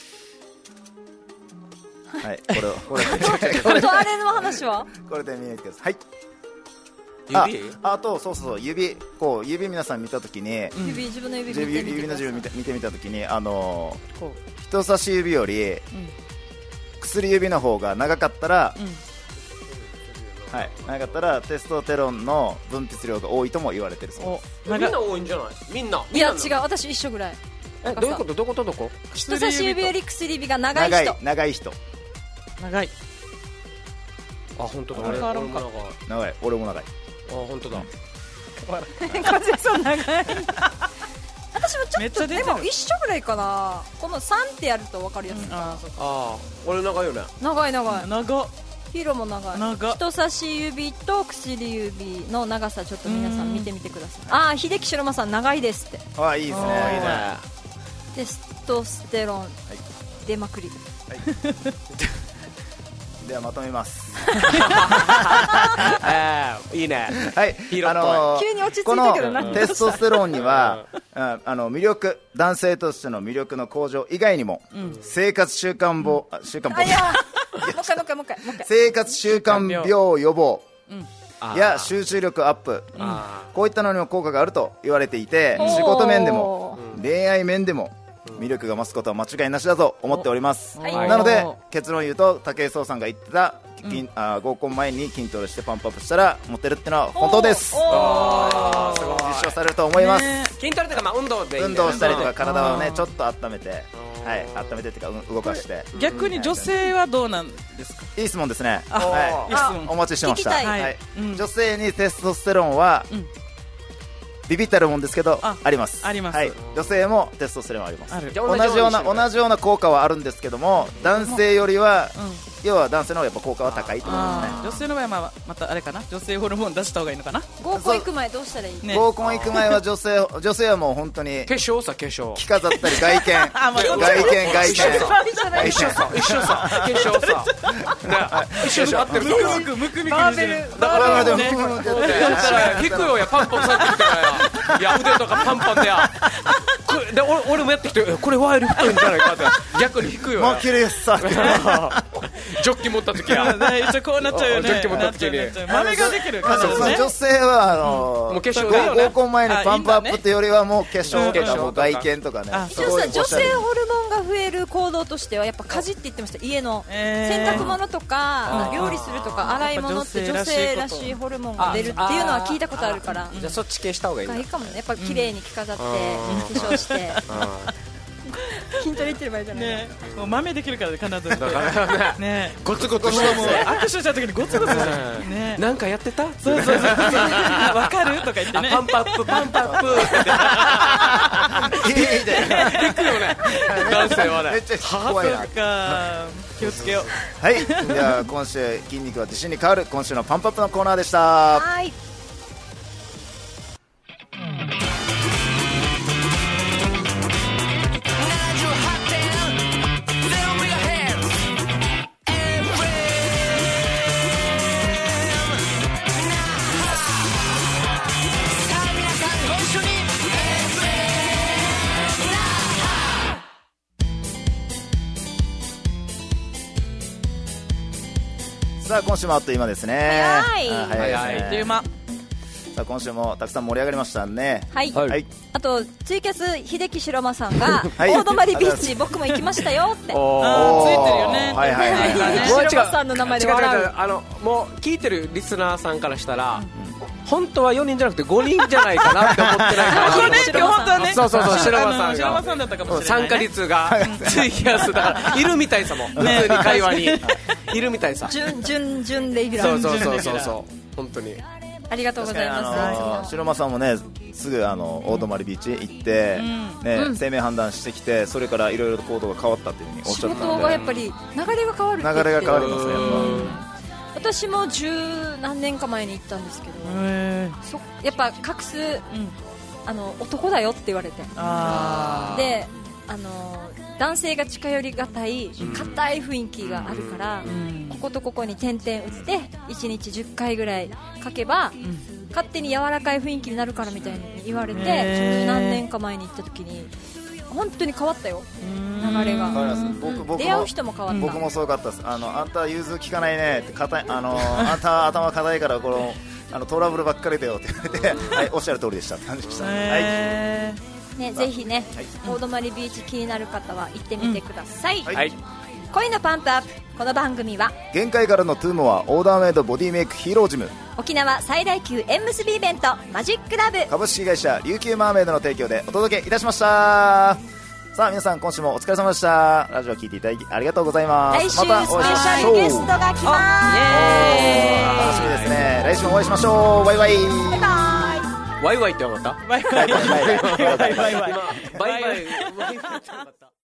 はいこれをこれこれとあれの話はこれで見えてください。はい指ああとそうそうそう指こう指皆さん見たときに、 指自分の指見てみて指指の指見て見てみたときにあのーこ人差し指より、薬指の方が長かったら、はい、長かったらテストステロンの分泌量が多いとも言われてるそうです。 みんな多いんじゃないみんないや違う私一緒ぐらい。 えどういうことどことどこ人差し指より薬指が長い人。 長い長い人長い。 あ本当だ。 俺俺も長い。 長い俺も長い。 あ本当だ。 風さん長い。 私もちょっとでも一緒ぐらいかな。このさんってやると分かりやすい、うん、ああ俺長いよね。 長い長い長ヒロも長い。 長人差し指と薬指の長さちょっと皆さん見てみてください。ああ秀樹白間さん長いですって。 ああいいですね。いいね。 テストステロン、はい、出まくり、はい、 ではまとめます。 いいね。 はい、 あのー、急に落ち着いたけどな。 このテストステロンにはああの魅力男性としての魅力の向上以外にも、うん、生活習慣病、うん、習慣病もう一回もう一回もう一回もう一回生活習慣病予防、うんや集中力アップ、うん、こういったのにも効果があると言われていて、仕事面でも恋愛面でも魅力が増すことは間違いなしだと思っております。なので結論言うと武井壮さんが言ってた、うん、あ合コン前に筋トレしてパンプアップしたらモテるってのは本当です。実証されると思います、ね、 筋トレとかまあ運動でいいんだよね。 運動したりとか体をねちょっと温めて、はい、温めてっていうか動かして。 逆に女性はどうなんですか。 いい質問ですね。 はい、いい質問お待ちしてました。 はいはいうん、女性にテストステロンは、うんビビったるもんですけど あ, あります。 あります、 はい、女性もテストステロンあります。 ある同じような同じような効果はあるんですけども、男性よりは、うん、要は男性の方がやっぱ効果は高いと思いますね。 女性の場合は、まあ、またあれかな、女性ホルモン出した方がいいのかな。 合コン行く前どうしたらいい、 ね、合コン行く前は女性女性はもう本当に化粧さ化粧着飾ったり外見あ、まあ、 外見外見一緒さ一緒さ化粧さ一緒さ合ってるムクムクムクミクにしてる。 だからねムクムクでやったら引くよやパンパンされてきたらやいや腕とかパンパンでやで 俺, 俺もやってきてこれワイル太いんじゃないかって逆に引くよもう綺麗さジョッキ持った時や一応こうなっちゃうよね。 ジョッキ持った時に豆ができる感じですね。 女性はあのもう化粧だよね。 合コン前にパンプアップってよりはもう化粧とかもう外見とかね。 一応さ女性ホルモンが増える行動としてはやっぱ家事って言ってました。家の洗濯物とか料理するとか洗い物って女性らしいホルモンが出るっていうのは聞いたことあるから、 じゃあそっち系した方がいいんだ。 いいかもね。やっぱ綺麗に着飾って化粧して筋トレ行ってる場合じゃない、 ね、もう豆できるからね、必ずだからね、ねゴツゴツしても握手した時にゴツゴツしてね、 なんかやってたそうそうそうわかるとか言ってね、 パンパップパンパップっていいね行くよね男性はね。 めっちゃ怖いな。 気をつけよう。 はいでは今週筋肉は自信に変わる今週のパンプアップのコーナーでした。 はい。 さあ今週もあっという間ですね。 早い早いですね。 あっという間。 さあ今週もたくさん盛り上がりましたね。 はい、 はい、 あとツイキャス秀樹白間さんが大泊ビーチ僕も行きましたよってあついてるよね。 はいはいはいはい。 白間さんの名前で笑う。 違う違う違う、あのもう聞いてるリスナーさんからしたら、 本当はよにんじゃなくてごにんじゃないかなって思ってないからこれ今日本当はね、 そうそうそう、白間さんが白間さんだったかもしれない、ね、 参加率がツイキャスだからいるみたいさも、普通に会話にいるみたいさ、 準準準レギュラー、 そうそうそうそうそう、本当にありがとうございます。 あの白間さんもね、すぐあの大泊ビーチ行って、うんねうん、生命判断してきて、それからいろいろと行動が変わったっていうふうにおっしゃったので、 仕事がやっぱり流れが変わるって流れが変わりますね、やっぱ私も十何年か前に行ったんですけど、そやっぱ隠す、うん、あの男だよって言われて、あであの男性が近寄りがたい硬い雰囲気があるから、うん、こことここに点々打っていちにちじゅっかいぐらい書けば、うん、勝手に柔らかい雰囲気になるからみたいに言われて、十何年か前に行った時に本当に変わったよ、流れが。僕僕出会う人も変わった。 僕もそうかったです。あのあんた融通聞かないねって、硬い、あのあんた頭硬いからこのあのトラブルばっかりだよって言われて、はい、おっしゃる通りでしたって感じでした。はいね、ぜひね、はい、大泊ビーチ気になる方は行ってみてください、 うんはい、 恋のパンプアップ。この番組は限界からのトゥーモアオーダーメイドボディメイクヒーロージム、 沖縄最大級縁結びイベントマジックラブ株式会社琉球マーメイドの提供でお届けいたしました。さあ皆さん、今週もお疲れ様でした。ラジオ聞いていただきありがとうございます。 来週スペシャルゲストが来ます。 楽しみですね。来週もお会いしましょう。バイバイ。 バイバイ。 ワイワイって思った？ バイバイバイバイバイバイバイバイバイ